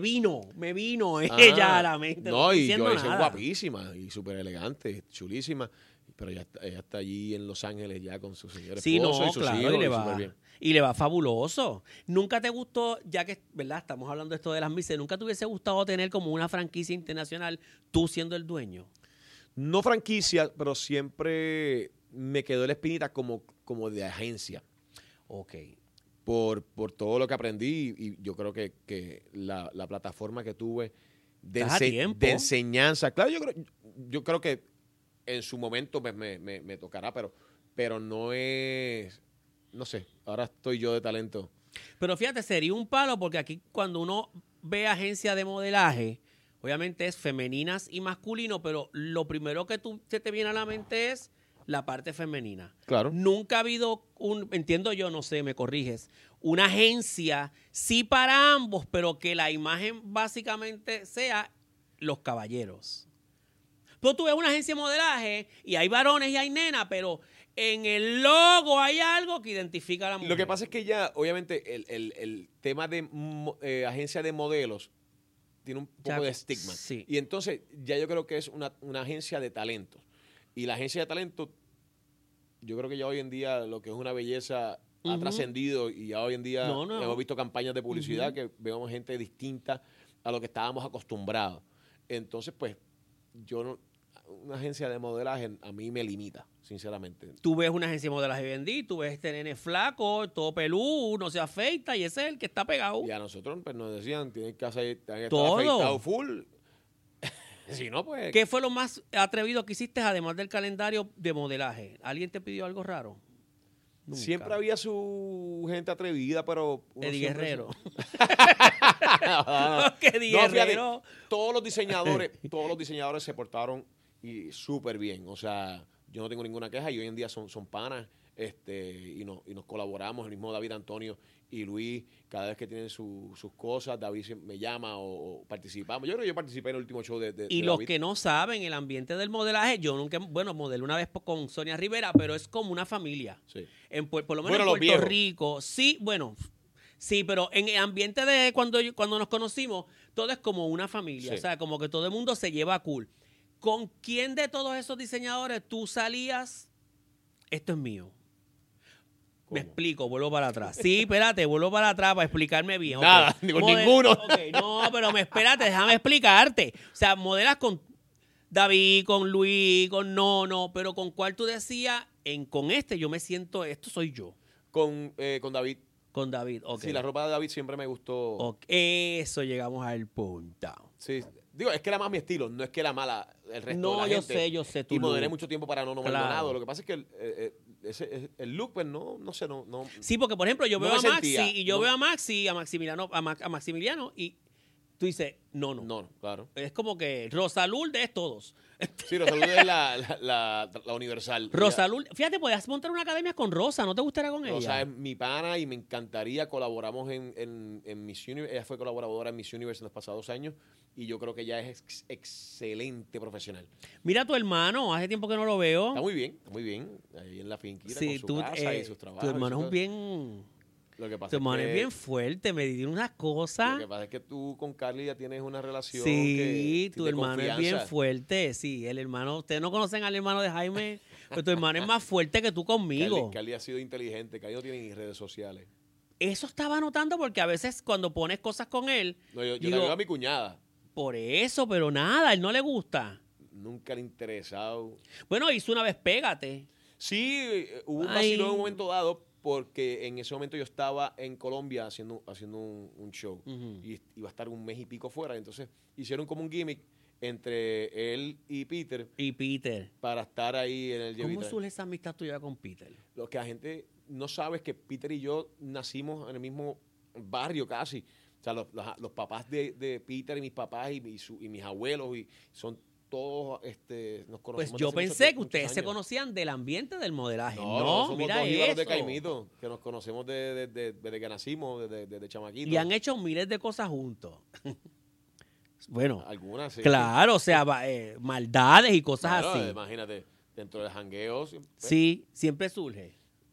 vino ella a la mente. No, estoy y diciendo Joyce es nada. guapísima y súper elegante, chulísima. Pero ella está allí en Los Ángeles ya con su señor Sí, esposo no, y sus claro, hijos, y le súper va. bien. Y le va fabuloso. ¿Nunca te gustó, ya que, ¿verdad? Estamos hablando de esto de las Misses, ¿nunca te hubiese gustado tener como una franquicia internacional tú siendo el dueño? No franquicia, pero siempre me quedó la espinita como de agencia. Ok. Por todo lo que aprendí y yo creo que la plataforma que tuve de, ¿Estás a tiempo? de enseñanza, claro, yo creo que en su momento me tocará, pero no es, no sé, ahora estoy yo de talento. Pero fíjate, sería un palo porque aquí cuando uno ve agencia de modelaje, obviamente es femeninas y masculino, pero lo primero que se te viene a la mente es la parte femenina. Claro. Nunca ha habido entiendo yo, no sé, me corriges, una agencia, sí para ambos, pero que la imagen básicamente sea los caballeros. Pero tú ves una agencia de modelaje y hay varones y hay nenas, pero en el logo hay algo que identifica a la mujer. Lo que pasa es que ya, obviamente, el tema de agencia de modelos tiene un poco Ya, de estigma. sí. Y entonces ya yo creo que es una agencia de talentos. Y la agencia de talentos, yo creo que ya hoy en día lo que es una belleza ha trascendido y ya hoy en día hemos visto campañas de publicidad que vemos gente distinta a lo que estábamos acostumbrados. Entonces, pues, una agencia de modelaje a mí me limita, sinceramente. Tú ves una agencia de modelaje vendí, tú ves este nene flaco, todo peludo, no se afeita y ese es el que está pegado. Y a nosotros pues, nos decían, tienen que estar Todo. afeitado full. Si no, pues... ¿Qué fue lo más atrevido que hiciste además del calendario de modelaje? ¿Alguien te pidió algo raro? Nunca. Siempre había su gente atrevida, pero... Eddie Guerrero. No, Eddie fíjate, Guerrero. todos los diseñadores se portaron y súper bien. O sea, yo no tengo ninguna queja y hoy en día son panas y nos colaboramos. El mismo David Antonio y Luis, cada vez que tienen sus cosas, David me llama o participamos. Yo creo que yo participé en el último show de Y de los David. que no saben, el ambiente del modelaje, yo nunca, bueno, modelé una vez con Sonia Rivera, pero es como una familia. Sí. Por lo menos Bueno, en los Puerto viejos. Rico, sí, bueno, sí, pero en el ambiente de cuando nos conocimos, todo es como una familia, Sí. o sea, como que todo el mundo se lleva cool. ¿Con quién de todos esos diseñadores tú salías? Esto es mío. Me ¿Cómo? explico, vuelvo para atrás. Sí, espérate, vuelvo para atrás para explicarme bien. Nada, Ok. ni con ninguno. Ok, no, pero espérate, déjame explicarte. O sea, modelas con David, con Luis, con Nono, pero ¿con cuál tú decías? Con este yo me siento, esto soy yo. Con David. Con David, ok. Sí, la ropa de David siempre me gustó. Ok, eso llegamos al punto. Sí, Digo, es que era más mi estilo, no es que era mala el resto No, de la gente. yo sé. Tu Y moderé look. mucho tiempo para no Claro. nada. Lo que pasa es que el look, pues no sé, no. Sí, porque por ejemplo, yo No veo me a Maxi sentía, y yo no. veo a Maxi, a Maximiliano y tú dices, no. No, claro. Es como que Rosa Lourdes es todos. Sí, Rosa Lourdes es la universal. Rosa Lourdes, fíjate, podías montar una academia con Rosa, ¿no te gustaría con Rosa ella? es mi pana y me encantaría. Colaboramos en Miss Universe. Ella fue colaboradora en Miss Universe en los pasados años y yo creo que ella es excelente profesional. Mira a tu hermano, hace tiempo que no lo veo. Está muy bien. Ahí en la finquita Sí, con su casa y sus trabajos. tu hermano y es todo. bien... Lo que pasa Tu hermano es que- bien fuerte, me dio unas Lo cosas. que pasa es que tú con Carly ya tienes una relación Sí, que tu de hermano es bien confianza. fuerte. Sí, el hermano, ustedes no conocen al hermano de Jaime, pero tu hermano es más fuerte que tú conmigo. Carly ha sido inteligente. Carly no tiene ni redes sociales. Eso estaba notando porque a veces cuando pones cosas con él, No, yo digo, le digo a mi cuñada. por eso, pero nada, a él no le gusta. Nunca le ha interesado. Bueno, hizo una vez Pégate. Sí, hubo un Ay. vacilón en un momento dado porque en ese momento yo estaba en Colombia haciendo un show Ujú. y iba a estar un mes y pico fuera. Entonces hicieron como un gimmick entre él y Peter Y Peter. para estar ahí en el ¿Cómo Llevita. surge esa amistad tuya con Peter? Lo que la gente no sabe es que Peter y yo nacimos en el mismo barrio casi. O sea, los papás de Peter y mis papás y mis abuelos y son todos, nos conocemos. Pues yo desde hace pensé que muchos ustedes se años. conocían del ambiente del modelaje. No, No, somos mira dos íbaros de eso. Caimito, que nos conocemos desde que nacimos, desde chamaquitos. Y han hecho miles de cosas juntos. Bueno, Algunas, sí. claro, o sea, maldades y cosas Claro, así. imagínate, dentro del jangueo. Sí, siempre surge.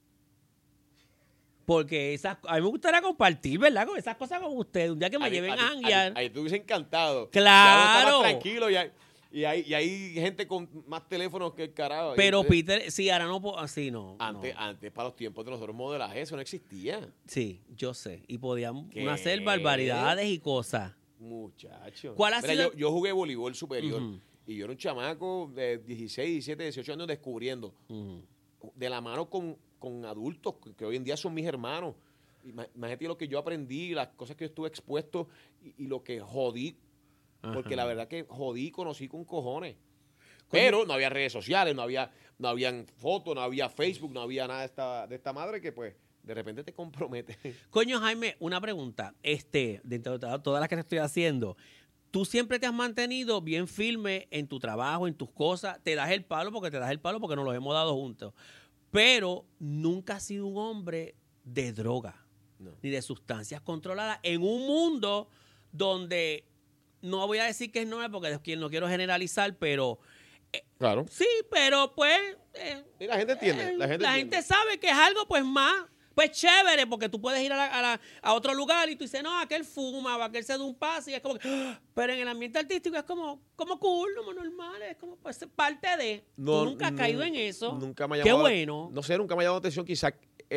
Porque a mí me gustaría compartir, ¿verdad? Con esas cosas con ustedes. Un día que me lleven a janguear. Ahí te hubiese encantado. Claro. Ya uno está más tranquilo y hay gente con más teléfonos que el carajo. Pero Entonces, Peter, sí, ahora no puedo, así no. Antes, no. antes, para los tiempos de nosotros modelaje, eso no existía. Sí, yo sé. Y podían ¿Qué? hacer barbaridades y cosas. Muchacho. ¿Cuál ha Mira, sido- yo jugué voleibol superior Ujú. y yo era un chamaco de 16, 17, 18 años descubriendo. Ujú. De la mano con adultos que hoy en día son mis hermanos. Imagínate lo que yo aprendí, las cosas que yo estuve expuesto y lo que jodí. Porque Ajá. la verdad que jodí y conocí con cojones. Pero no había redes sociales, no habían fotos, no había Facebook, no había nada de esta madre que pues de repente te compromete. Coño, Jaime, una pregunta. Dentro de todas las que te estoy haciendo, tú siempre te has mantenido bien firme en tu trabajo, en tus cosas. Te das el palo porque nos los hemos dado juntos. Pero nunca has sido un hombre de droga No. ni de sustancias controladas en un mundo donde no voy a decir que es normal porque no quiero generalizar, pero Claro. sí, pero pues Y la gente entiende. La gente sabe que es algo pues más, pues chévere, porque tú puedes ir a otro lugar y tú dices, no, aquel fuma o aquel se da un paso y es como que, ¡ah! Pero en el ambiente artístico es como cool, como normal, es como pues parte de. Tú nunca has caído en eso. Nunca me ha Qué llamado. bueno. No sé, nunca me ha llamado la atención. Quizás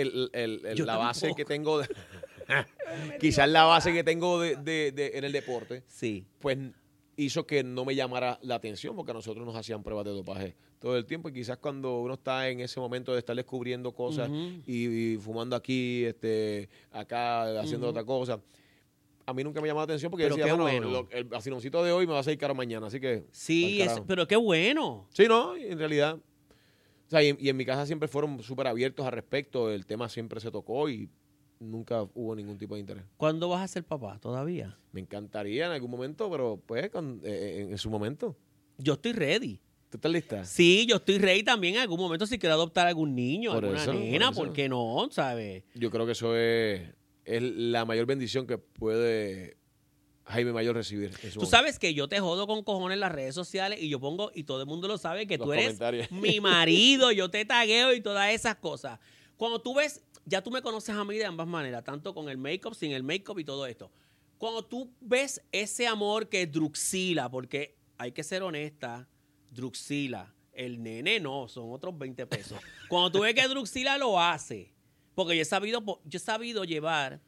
Yo la base tampoco. que tengo. Quizás la base que tengo en el deporte, Sí. pues hizo que no me llamara la atención, porque a nosotros nos hacían pruebas de dopaje todo el tiempo. Y quizás cuando uno está en ese momento de estar descubriendo cosas Ujú. y fumando aquí, acá, haciendo Ujú. otra cosa. A mí nunca me llamó la atención porque Pero decía, qué bueno, bueno. el vaciloncito de hoy me va a salir caro mañana, así que... Sí, pa'l carajo. pero qué bueno. Sí, no, y en realidad. O sea, y en mi casa siempre fueron súper abiertos al respecto. El tema siempre se tocó y nunca hubo ningún tipo de interés. ¿Cuándo vas a ser papá? ¿Todavía? Me encantaría en algún momento, pero pues en su momento. Yo estoy ready. ¿Tú estás lista? Sí, yo estoy ready también en algún momento si quiero adoptar algún niño, Por alguna eso, nena, por eso. ¿por qué no? ¿Sabes? Yo creo que eso es la mayor bendición que puede Jaime Mayor recibir. En su Tú momento. sabes que yo te jodo con cojones en las redes sociales y yo pongo, y todo el mundo lo sabe, que Los tú eres comentarios. mi marido, yo te tagueo y todas esas cosas. Cuando tú ves, ya tú me conoces a mí de ambas maneras, tanto con el make-up, sin el make-up y todo esto. Cuando tú ves ese amor que Druxila, porque hay que ser honesta, Druxila, el nene no, son otros 20 pesos. Cuando tú ves que Druxila lo hace, porque yo he sabido llevar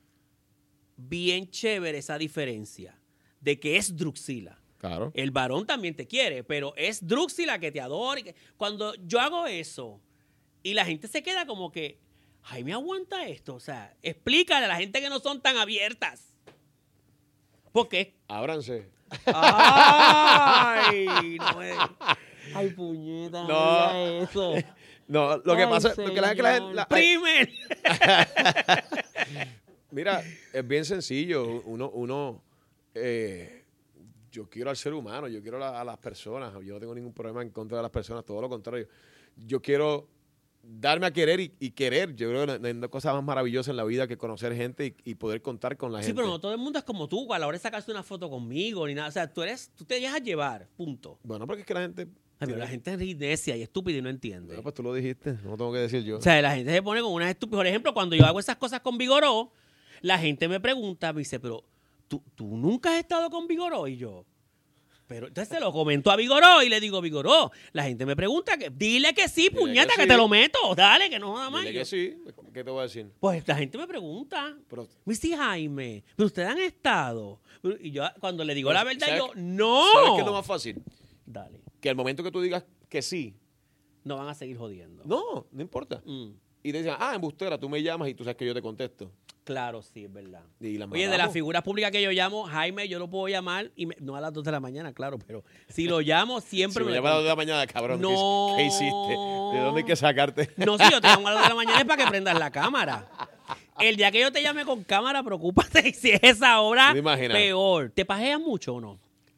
bien chévere esa diferencia de que es Druxila. Claro. El varón también te quiere, pero es Druxila que te adora. Cuando yo hago eso y la gente se queda como que, Jaime aguanta esto. O sea, explícale a la gente que no son tan abiertas. Porque Ábranse. ¡Ay! No me... ¡Ay, puñeta! No. No diga eso. No, lo que Ay, pasa es que la señor. gente... ¡Primer! Mira, es bien sencillo. Yo quiero al ser humano, yo quiero a las personas. Yo no tengo ningún problema en contra de las personas, todo lo contrario. Yo quiero darme a querer y querer. Yo creo que no hay cosa más maravillosa en la vida que conocer gente y poder contar con la Sí, gente. pero no todo el mundo es como tú, a la hora de sacarse una foto conmigo ni nada. O sea, tú te dejas llevar, punto. Bueno, porque es que la gente... Ay, pero la gente es necia y estúpida y no entiende. Bueno, pues tú lo dijiste, no tengo que decir yo. O sea, la gente se pone con unas estúpidas. Por ejemplo, cuando yo hago esas cosas con Vigoró, la gente me pregunta, me dice, pero ¿tú nunca has estado con Vigoró? Y yo, pero entonces se lo comento a Vigoró y le digo, Vigoró, la gente me pregunta, dile que sí, Dile puñeta, que que sí. te lo meto. Dale, que no joda más. Dile que sí, ¿qué te voy a decir? Pues la gente me pregunta, Pero, me dice, Jaime, pero ustedes han estado. Y yo cuando le digo la verdad, ¿sabes- yo, no. ¿Sabes qué es lo más fácil? Dale, Que al momento que tú digas que sí, no van a seguir jodiendo. no importa. Mm, Y te dicen, embustera, tú me llamas y tú sabes que yo te contesto. claro, sí, es verdad. Y las Oye, de las matamos. figuras públicas que yo llamo, Jaime, yo lo puedo llamar, no a las 2 de la mañana, claro, pero si lo llamo, siempre Si me me llamas a las 2 de la mañana, cabrón, ¿qué- No. ¿qué hiciste? ¿De dónde hay que sacarte? No, si yo te llamo a las 2 de la mañana es para que prendas la cámara. El día que yo te llame con cámara, preocúpate si es esa hora, ¿Te imaginas? peor. ¿Te pajeas mucho o no?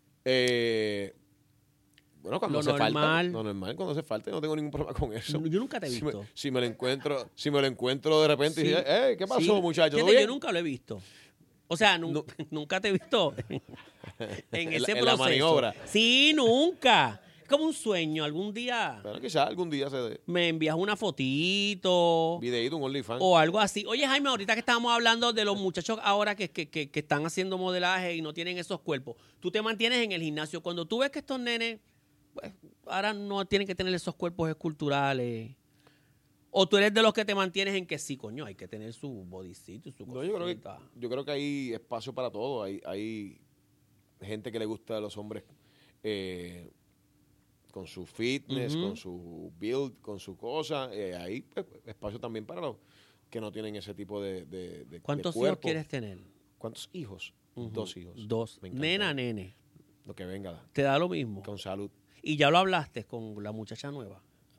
Bueno, cuando Lo hace falta. normal. Lo normal, cuando hace falta, no tengo ningún problema con eso. Yo nunca te he Si visto. si me lo encuentro de repente y Sí. dice, ¿qué pasó, Sí. muchacho? ¿Todo Fíjate, yo bien? nunca lo he visto. O sea, nunca te he visto en ese En la proceso. maniobra. Sí, nunca. Es como un sueño. Algún día Pero quizás algún día se dé. me envías una fotito Videíto, un OnlyFans. o algo así. Oye, Jaime, ahorita que estábamos hablando de los muchachos ahora que están haciendo modelaje y no tienen esos cuerpos, tú te mantienes en el gimnasio. Cuando tú ves que estos nenes pues, ahora no tienen que tener esos cuerpos esculturales, o tú eres de los que te mantienes en que sí, coño, hay que tener su bodycito y su No, yo cosita. creo que hay espacio para todo. Hay gente que le gusta a los hombres con su fitness, Ujú. con su build, con su cosa. Hay pues, espacio también para los que no tienen ese tipo de ¿Cuántos de hijos cuerpo. quieres tener? ¿Cuántos hijos? Ujú. 2 hijos. Dos. Me encanta. Nena, nene. Lo que venga, Te da lo mismo. con salud. Y ya lo hablaste con la muchacha nueva.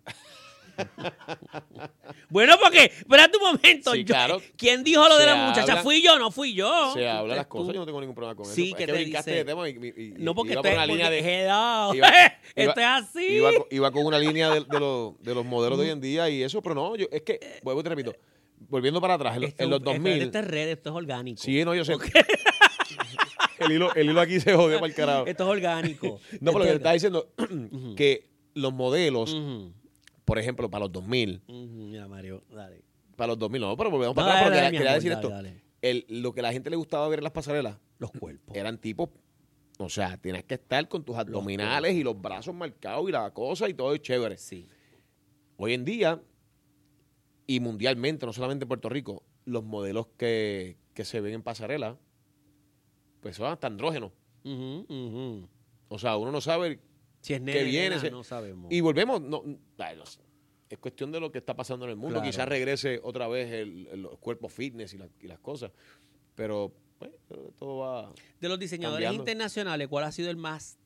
Bueno, porque, espérate un momento. Sí, claro. ¿Quién dijo lo de Se la muchacha? habla- ¿Fui yo? No fui yo. Se habla Fuiste las cosas, tú. yo no tengo ningún problema con Sí, eso. ¿qué Es que te brincaste dice? de tema y No, porque iba esto por una línea de... hello. iba- Esto es así. Iba con una línea de los modelos de hoy en día y eso, pero no, es que, vuelvo y te repito, volviendo para atrás, en los 2000... Esto es red, esto es orgánico. Sí, no, yo sé. El hilo aquí se jodió para el carajo. Esto es orgánico. No, pero lo que te Esto estaba es- diciendo, que los modelos, Ujú, por ejemplo, para los 2000, ujú, mira, Mario, dale. para los 2000, no, pero volvemos No, para atrás, dale, porque dale, mi quería amor, decir dale, esto. dale. Lo que a la gente le gustaba ver en las pasarelas Los cuerpos. eran tipos, o sea, tienes que estar con tus abdominales y los brazos marcados y la cosa y todo es chévere. Sí. Hoy en día, y mundialmente, no solamente en Puerto Rico, los modelos que se ven en pasarela, pues son hasta andrógenos. Ujú, ujú. O sea, uno no sabe. Si es Que nene, viene, nena, se- no sabemos. Y volvemos, es cuestión de lo que está pasando en el mundo. Claro. Quizás regrese otra vez los cuerpos fitness y las cosas. Pero, pues, todo va. De los diseñadores cambiando. internacionales, ¿cuál ha sido el más,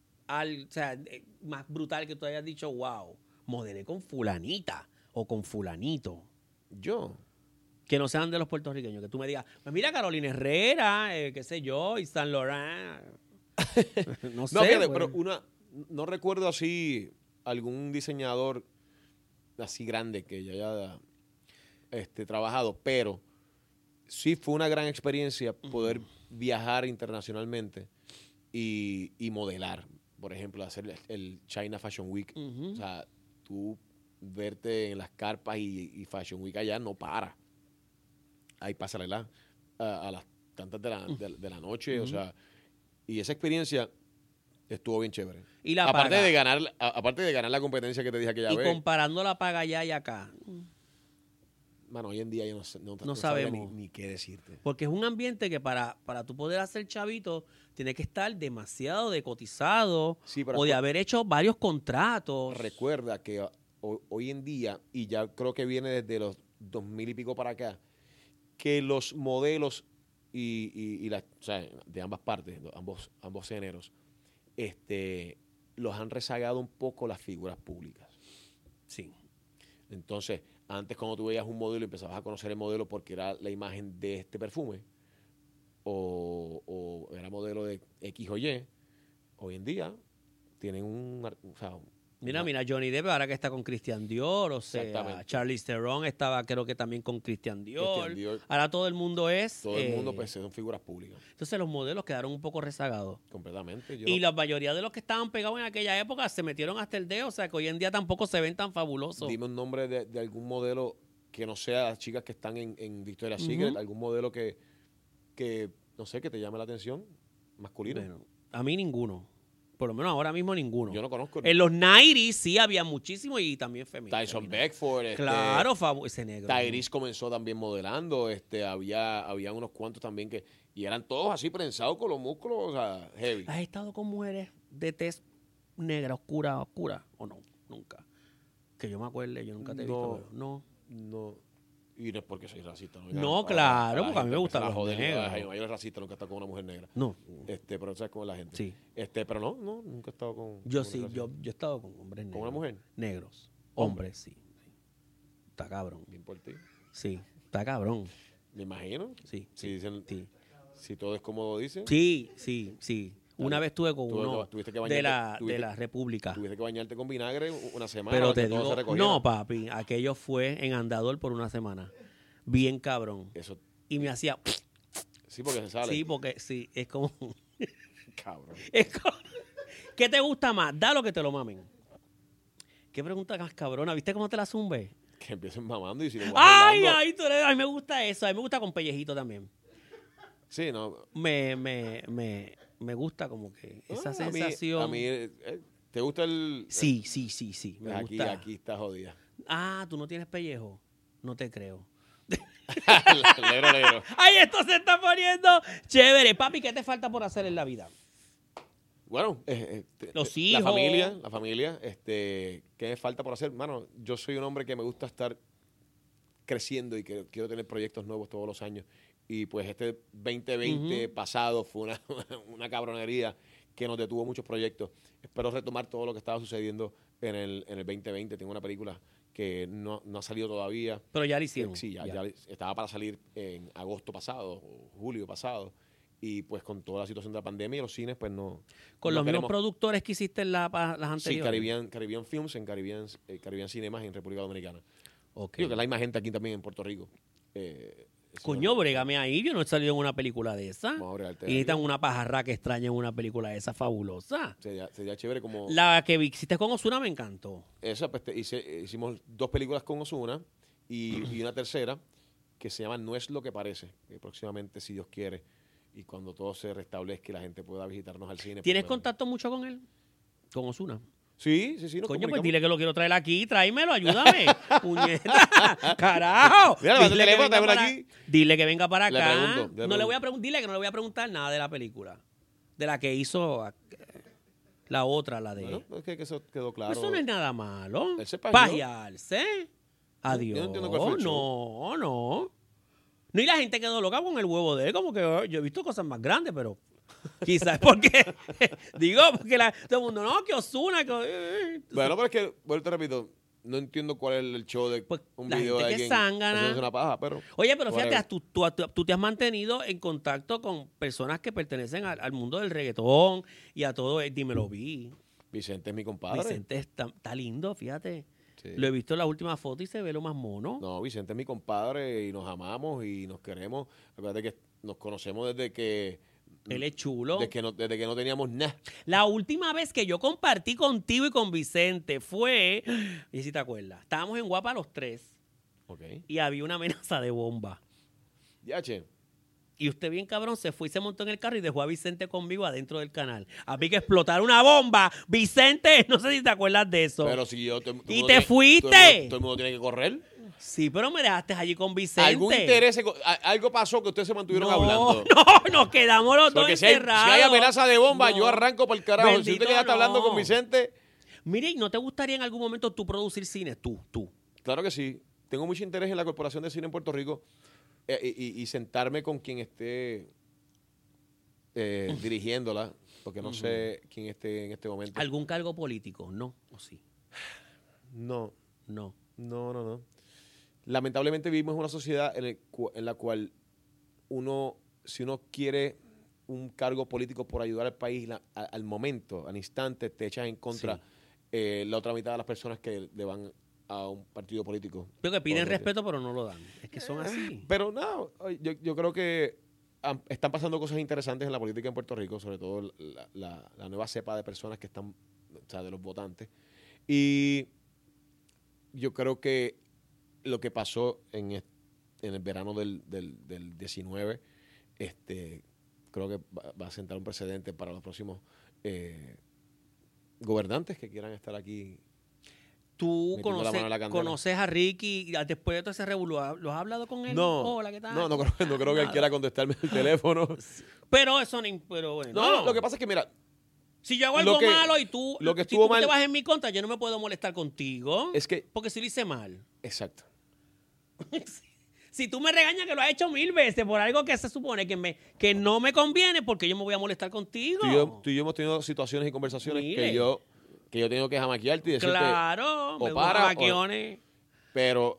más brutal que tú hayas dicho, wow, modelé con fulanita o con fulanito? Yo. Que no sean de los puertorriqueños, que tú me digas, pues mira Carolina Herrera, qué sé yo, y Saint Laurent. No sé. No, fíjate, pues. pero no recuerdo así algún diseñador así grande que yo haya trabajado, pero sí fue una gran experiencia poder viajar internacionalmente y modelar. Por ejemplo, hacer el China Fashion Week. Ujú. O sea, tú verte en las carpas y Fashion Week allá no para. Hay pasarela a las tantas de la noche, o sea, y esa experiencia estuvo bien chévere. Y la aparte paga. aparte de ganar la competencia que te dije aquella Y vez, comparando la paga allá y acá. mano, hoy en día yo no sabría sabemos. ni qué decirte. Porque es un ambiente que para tú poder hacer chavito, tiene que estar demasiado de cotizado Sí, pero o de haber hecho varios contratos. recuerda que hoy en día, y ya creo que viene desde los 2000 y pico para acá, que los modelos o sea, de ambas partes, ambos géneros, los han rezagado un poco las figuras públicas. Sí. Entonces, antes cuando tú veías un modelo y empezabas a conocer el modelo porque era la imagen de este perfume o era modelo de X o Y, hoy en día tienen Mira, Johnny Depp ahora que está con Christian Dior, o sea, Exactamente. Charlize Theron estaba creo que también con Christian Dior. Christian Dior. Ahora todo el mundo es... Todo el mundo pues son figuras públicas, Entonces los modelos quedaron un poco rezagados. completamente. Y la mayoría de los que estaban pegados en aquella época se metieron hasta el dedo, o sea que hoy en día tampoco se ven tan fabulosos. Dime un nombre de algún modelo que no sea las chicas que están en Victoria's Secret, algún modelo que, no sé, que te llame la atención, masculino. Bueno, a mí ninguno. Por lo menos ahora mismo ninguno. Yo no conozco. En los 90s sí había muchísimo y también femenino. Tyson Beckford. Claro, ese negro. Tyrese comenzó también modelando. Había unos cuantos también y eran todos así prensados con los músculos, o sea, heavy. ¿Has estado con mujeres de tez negra, oscura, o no? Nunca. Que yo me acuerde, yo nunca te he visto. No. Y no es porque soy racista. No, claro, porque a mí me gustan los negros. Yo soy racista, nunca he estado con una mujer negra. No. Pero sabes cómo es la gente. Sí. Pero no, nunca he estado con... Yo con sí, una yo he estado con hombres negros. ¿Con una mujer? Negros. Hombres, sí. Está cabrón. Bien por ti. Sí, está cabrón. Me imagino. Sí. Si dicen, Sí. si todo es como dicen. Sí. Una vez estuve con uno tuviste que de bañarte, la República. Tuviste que bañarte con vinagre una semana. Pero para que te todo digo, se recogiera. no, papi, aquello fue en Andador por una semana. Bien cabrón. Eso, Y me hacía... sí, porque se sale. Sí, porque sí, es como... Cabrón. ¿Qué te gusta más? Da lo que te lo mamen. ¿Qué pregunta más cabrona? ¿Viste cómo te la zumbe? Que empiecen mamando y si lo vas Ay, bailando- a mí me gusta eso. A mí me gusta con pellejito también. Sí, no. Me gusta como que esa A mí- sensación. A mí, ¿te gusta el...? Sí. Me gusta. Aquí está jodida. Ah, ¿tú no tienes pellejo? No te creo. Negro. ¡Ay, esto se está poniendo chévere! Papi, ¿qué te falta por hacer en la vida? Bueno, Los hijos. La familia, ¿qué me falta por hacer? Mano, yo soy un hombre que me gusta estar creciendo y que quiero tener proyectos nuevos todos los años. Y pues este 2020 pasado fue una cabronería que nos detuvo muchos proyectos. Espero retomar todo lo que estaba sucediendo en el 2020. Tengo una película que no ha salido todavía. Pero ya lo hicieron. Sí, ya estaba para salir en agosto pasado, o julio pasado. Y pues con toda la situación de la pandemia y los cines, pues no. Con no los mismos queremos- productores que hiciste en las anteriores. Sí, Caribbean Films, en Caribbean Cinemas en República Dominicana. Ok. Digo que es la misma gente aquí también en Puerto Rico. Eso Coño, no- brégame ahí. Yo no he salido en una película de esa. Vamos a bregarte Y ahí. necesitan una pajarra que extraña en una película de esa fabulosa. Sería chévere como... La que hiciste con Ozuna me encantó. Esa, pues, hicimos 2 películas con Ozuna y una tercera que se llama No es lo que parece, que próximamente, si Dios quiere, y cuando todo se restablezca y la gente pueda visitarnos al cine. ¿Tienes pues, contacto mucho con él? Con Ozuna. Sí, nos Coño, pues comunicamos. dile que lo quiero traer aquí, tráemelo, ayúdame. Puñeta, carajo. Mira, levanta el Dile que teléfono, venga tráemelo para- aquí. Dile que venga para Le acá. pregunto, No le voy a dile que no le voy a preguntar nada de la película. De la que hizo la otra, la de... Bueno, es que eso quedó claro. Eso no es nada malo. Él se pajeó. Pajearse. Adiós. Yo no entiendo cuál fue el No. No, y la gente quedó loca con el huevo de él, como que yo he visto cosas más grandes, pero quizás porque, digo, porque todo el mundo, no, que Ozuna, que... Bueno, pero es que, vuelvo te repito, no entiendo cuál es el show de Pues, un la video de gente que alguien zángana. haciéndose una paja, pero... Oye, pero fíjate, whatever. tú te has mantenido en contacto con personas que pertenecen al mundo del reggaetón y a todo, dímelo, vi. Vicente es mi compadre. Vicente está lindo, fíjate. Sí. Lo he visto en la última foto y se ve lo más mono. No, Vicente es mi compadre y nos amamos y nos queremos. Recuerda que nos conocemos desde que... Él es chulo. Desde que no teníamos nada. La última vez que yo compartí contigo y con Vicente fue, y si te acuerdas, estábamos en Guapa los 3 Ok. y había una amenaza de bomba. Ya, che. Y usted bien cabrón se fue y se montó en el carro y dejó a Vicente conmigo adentro del canal. Había que explotar una bomba. Vicente, no sé si te acuerdas de eso. Pero si yo... todo el ¡Y mundo te tiene- fuiste! Todo el mundo tiene que correr. Sí, pero me dejaste allí con Vicente. ¿Algún interés? Algo pasó que ustedes se mantuvieron no, hablando. No, nos quedamos los dos Porque si hay encerrados. amenaza de bomba, No. yo arranco por el carajo. Si Bendito usted queda no. hablando con Vicente, Mire, ¿y no te gustaría en algún momento tú producir cine? Tú. claro que sí. Tengo mucho interés en la Corporación de Cine en Puerto Rico. y sentarme con quien esté dirigiéndola, porque no sé quién esté en este momento. ¿Algún cargo político? No, ¿o sí? No, No. no. Lamentablemente vivimos en una sociedad en la cual si uno quiere un cargo político por ayudar al país, al momento, al instante, te echas en contra la otra mitad de las personas que le van a un partido político. Creo que piden respeto, pero no lo dan. Es que son así. Pero no, yo creo que están pasando cosas interesantes en la política en Puerto Rico, sobre todo la nueva cepa de personas que están, o sea, de los votantes. Y yo creo que lo que pasó en el verano del 19, creo que va a sentar un precedente para los próximos gobernantes que quieran estar aquí. Tú metiendo la mano en la candela. conoces a Ricky y después de todo ese revolú, ¿lo has hablado con él? No, Hola, ¿qué tal? no creo que él quiera contestarme el teléfono. Pero eso pero bueno. No, lo que pasa es que, mira, Si yo hago algo malo y tú, lo que si estuvo tú mal te vas en mi contra, yo no me puedo molestar contigo. es que, Porque si lo hice mal. exacto. Si tú me regañas que lo has hecho 1000 veces por algo que se supone que no me conviene, porque yo me voy a molestar contigo. Tú y yo hemos tenido situaciones y conversaciones Mire. que yo tengo que jamaquearte y decirte, Claro, o me para, maquiones. pero,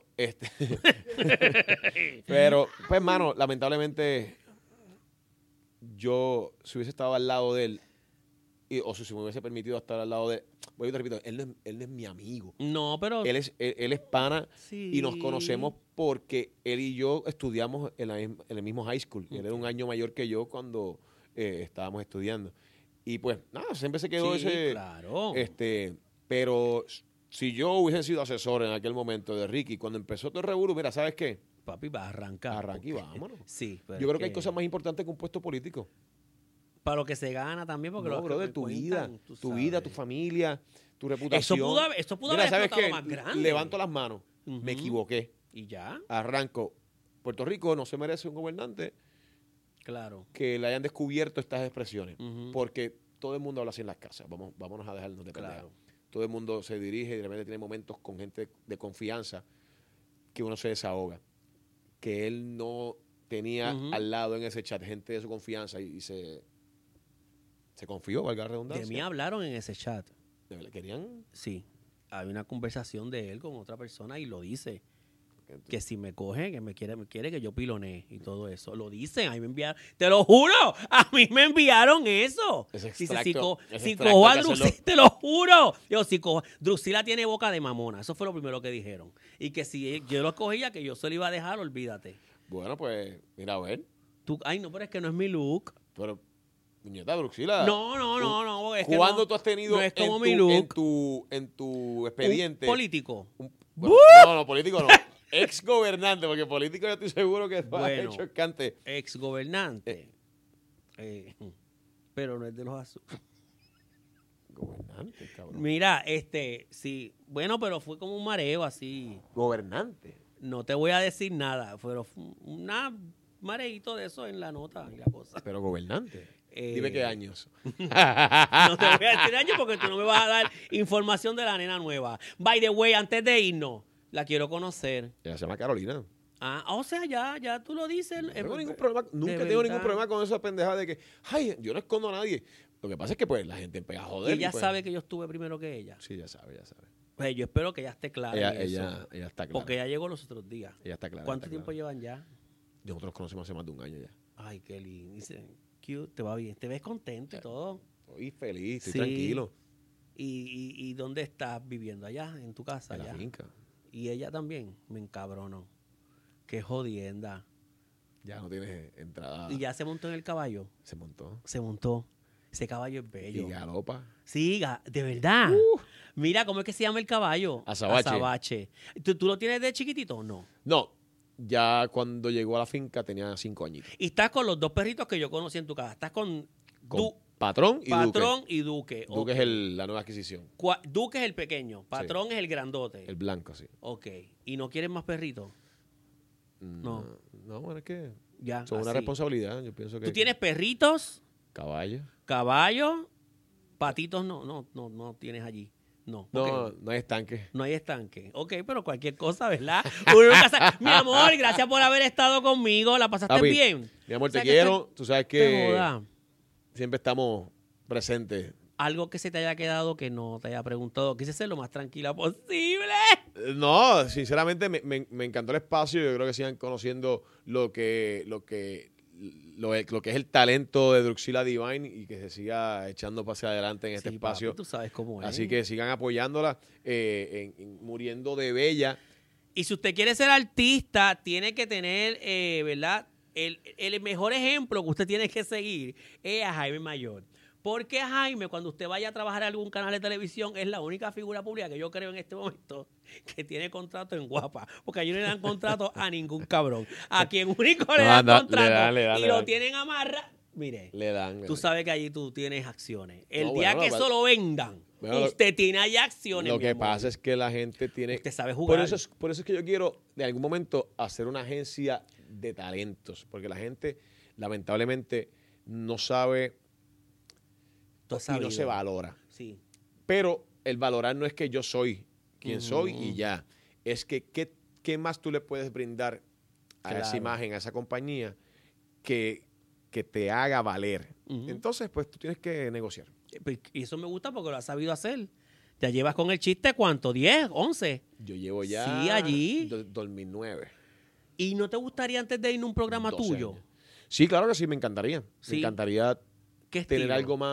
pero, pues, mano, lamentablemente, yo, si hubiese estado al lado de él, o si me hubiese permitido estar al lado de él, bueno, yo te repito, él no es mi amigo. No, pero... Él es pana Sí. y nos conocemos porque él y yo estudiamos en el mismo high school. Y él era un año mayor que yo cuando estábamos estudiando. Y pues, nada, siempre se quedó Sí, ese... claro. Pero si yo hubiese sido asesor en aquel momento de Ricky, cuando empezó todo el revolú, mira, ¿sabes qué? Papi, va a arrancar. Arranca y porque- vámonos. Sí, pero Yo creo es que hay cosas más importantes que un puesto político. para lo que se gana también, porque No, lo que brother, me tu cuentan, vida, tú tu vida, sabes. tu familia, tu reputación. Eso pudo Mira, haber ¿sabes explotado qué? más grande. Levanto las manos. Ujú. Me equivoqué. Y ya, Arranco. Puerto Rico no se merece un gobernante claro. que le hayan descubierto estas expresiones. Ujú. Porque todo el mundo habla así en las casas. Vámonos a dejarnos de pelear. Claro. Todo el mundo se dirige y de repente tiene momentos con gente de confianza que uno se desahoga. Que él no tenía Ujú. al lado en ese chat gente de su confianza y se confió, valga la redundancia. De mí hablaron en ese chat. De verdad, querían Sí. Hay una conversación de él con otra persona y lo dice. Que si me coge, que me quiere que yo pilonee y todo eso. Lo dicen, a mí me enviaron. ¡Te lo juro! A mí me enviaron eso. Ese Dice, extracto- si ese cojo a extracto hay que Drusila, hacerlo. te lo juro. Yo, si cojo, Drusila tiene boca de mamona. Eso fue lo primero que dijeron. Y que si yo lo cogía, que yo se lo iba a dejar, olvídate. Bueno, pues, mira, a ver. Ay, no, pero es que no es mi look. Pero, muñeca, Druxila. No. Es que ¿Cuándo no- tú has tenido no es como en, mi tu, look. en tu Un expediente político. bueno, no, político no. Ex gobernante, porque político yo estoy seguro que tú has Bueno. hecho escante. Ex gobernante. Pero no es de los azules. Gobernante, cabrón. Mira, sí. Bueno, pero fue como un mareo así. Gobernante. No te voy a decir nada, pero fue un mareíto de eso en la nota y la cosa. Pero gobernante. Eh, Dime qué años. No te voy a decir año porque tú no me vas a dar información de la nena nueva. By the way, antes de irnos, la quiero conocer. Ella se llama Carolina. O sea, ya tú lo dices. No tengo ningún problema, nunca tengo ningún problema con esa pendejada de que, ay, yo no escondo a nadie. Lo que pasa es que pues la gente empieza a joder. Ella y, pues, sabe que yo estuve primero que ella. Sí, ya sabe, ya sabe. Pues yo espero que ella esté clara en eso. Ella está clara. Porque ella llegó los otros días. Ella está clara. ¿Cuánto está tiempo clara. llevan ya? Nosotros conocemos hace más de un año ya. Ay, qué lindo. Dice, cute, te va bien. Te ves contento y todo. Estoy feliz, estoy Sí. tranquilo. ¿Y dónde estás viviendo? Allá, en tu casa. En la allá. finca. Y ella también. Me encabronó. Qué jodienda. Ya no tienes entrada. Y ya se montó en el caballo. Se montó. Se montó. Ese caballo es bello. Y galopa. Sí, de verdad. Mira, ¿cómo es que se llama el caballo? Azabache. Azabache. ¿Tú lo tienes de chiquitito o no? No, ya cuando llegó a la finca tenía 5 añitos. Y estás con los dos perritos que yo conocí en tu casa. Estás con, Con Patrón y Patrón Duque. y Duque. Duque Ok. es la nueva adquisición. Duque es el pequeño. Patrón es el grandote. El blanco, sí. Ok. ¿Y no quieres más perritos? No. No, bueno, es que Ya. son una así. responsabilidad. Yo pienso que. ¿Tú tienes perritos, Caballo. caballos, patitos? No tienes allí. No. No, Ok. no hay estanque. No hay estanque. Ok, pero cualquier cosa, ¿verdad? Uno nunca sabe. Mi amor, gracias por haber estado conmigo. ¿La pasaste Papi, bien? Mi amor, O sea, te que quiero. Tú sabes te que joda. siempre estamos presentes. Algo que se te haya quedado que no te haya preguntado. Quise ser lo más tranquila posible. No, sinceramente me encantó el espacio. Yo creo que sigan conociendo lo que es el talento de Druxila Divine y que se siga echando hacia adelante en este Sí, espacio. papi, tú sabes cómo es. Así que sigan apoyándola en Muriendo de Bella. Y si usted quiere ser artista, tiene que tener, ¿verdad? El mejor ejemplo que usted tiene que seguir es a Jaime Mayor. Porque Jaime, cuando usted vaya a trabajar en algún canal de televisión, es la única figura pública que yo creo en este momento que tiene contrato en Guapa. Porque allí no le dan contrato a ningún cabrón. A quien único le dan contrato le y lo dan. tienen amarra. Mire, Le dan. tú sabes que allí tú tienes acciones. El No, día bueno, que eso lo vendan, bueno, usted tiene allí acciones. Lo mi que amor. pasa es que la gente tiene... Usted sabe jugar. Por eso es que yo quiero, de algún momento, hacer una agencia de talentos. Porque la gente, lamentablemente, no sabe Tú has y no sabido. se valora. Sí. Pero el valorar no es que yo soy quien soy y ya. Es que ¿qué más tú le puedes brindar a esa Claro. imagen, a esa compañía, que te haga valer? Ujú. Entonces, pues tú tienes que negociar. Y eso me gusta porque lo has sabido hacer. Ya llevas con el chiste, ¿cuánto? ¿10? ¿11? Yo llevo ya... Sí, allí. 2009. ¿Y no te gustaría antes de ir a un programa 12 tuyo? años. Sí, claro que sí, me encantaría. Sí. Me encantaría ¿Qué tener estilo? algo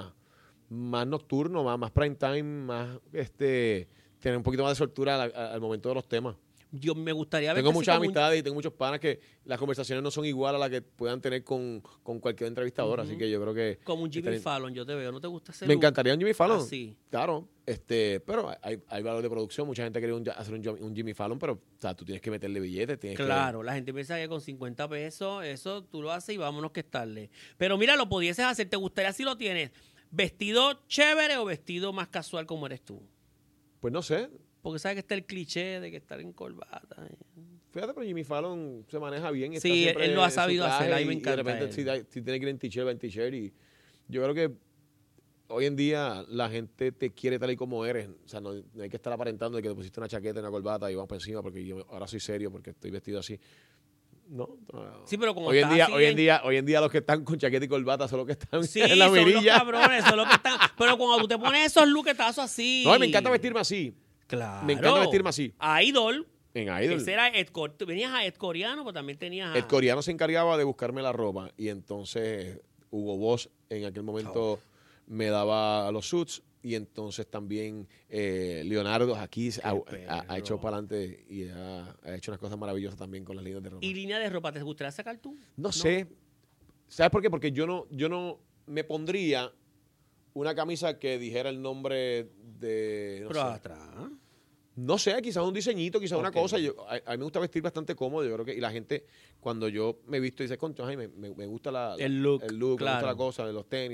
más nocturno, más prime time, más tener un poquito más de soltura al momento de los temas. Yo me gustaría ver Tengo muchas amistades y tengo muchos panas que las conversaciones no son igual a las que puedan tener con cualquier entrevistador, así que yo creo que... como un Jimmy estaría- Fallon, yo te veo. ¿No te gusta ese Me look? encantaría un Jimmy Fallon. Así. Claro, pero hay valor de producción. Mucha gente quiere hacer un Jimmy Fallon, pero o sea, tú tienes que meterle billetes. Claro, la gente piensa que con 50 pesos eso tú lo haces y vámonos que es tarde. Pero mira, lo pudieses hacer. ¿Te gustaría si lo tienes vestido chévere o vestido más casual como eres tú? Pues no sé. Porque sabes que está el cliché de que estar en corbata. Fíjate, pero Jimmy Fallon se maneja bien. Está Sí, siempre él lo ha en su sabido hacer, traje ahí me y encanta de repente él. si tiene que ir en t-shirt, va en t-shirt. Y yo creo que hoy en día la gente te quiere tal y como eres. O sea, no hay que estar aparentando de que te pusiste una chaqueta y una corbata y vamos por encima porque yo ahora soy serio porque estoy vestido así. No. Sí, pero como hoy en estás día, así hoy en día los que están con chaqueta y corbata son los que están Sí, en la son los mirilla. cabrones, son los que están. Pero cuando tú te pones esos luquetazos así. No, me encanta vestirme así. Claro. me encanta vestirme así. A Idol. En Idol. Ese era tú venías a Ed Coreano, pero también tenías a. El coreano se encargaba de buscarme la ropa y entonces Hugo Boss en aquel momento me daba los suits y entonces también Leonardo aquí ha hecho para adelante y ha hecho unas cosas maravillosas también con las líneas de ropa. ¿Y línea de ropa te gustaría sacar tú? No sé. ¿Sabes por qué? Porque yo no me pondría una camisa que dijera el nombre de... Pero atrás. No sé, quizás un diseñito, quizás una Ok. cosa. A mí me gusta vestir bastante cómodo. Yo creo que, y la gente, cuando yo me visto, dice, concho, ay, me gusta El look, me gusta claro. la cosa de los tenis,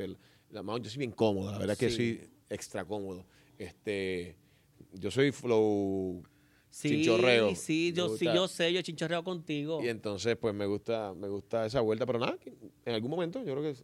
yo soy bien cómodo, la verdad que Sí. sí, extra cómodo. Yo soy flow Sí, chinchorreo. sí, Me yo gusta. sé, yo chinchorreo contigo. Y entonces, pues me gusta esa vuelta, pero nada, en algún momento yo creo que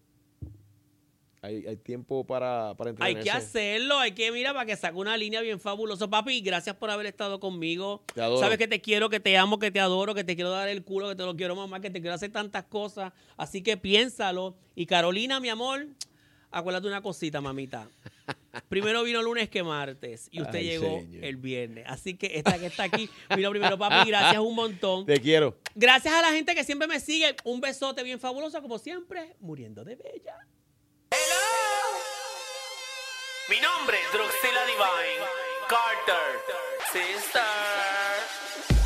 hay tiempo para Hay entretenerse. que hacerlo, hay que, mira, para que saque una línea bien fabulosa. Papi, gracias por haber estado conmigo. Te adoro. Sabes que te quiero, que te amo, que te adoro, que te quiero dar el culo, que te lo quiero mamá, que te quiero hacer tantas cosas. Así que piénsalo. Y Carolina, mi amor, acuérdate una cosita, mamita. Primero vino lunes que martes y usted Ay, llegó señor. el viernes. Así que esta que está aquí vino primero, papi. Gracias un montón. Te quiero. Gracias a la gente que siempre me sigue. Un besote bien fabuloso, como siempre, muriendo de bella. Mi nombre es Druxila Divine Carter Sister.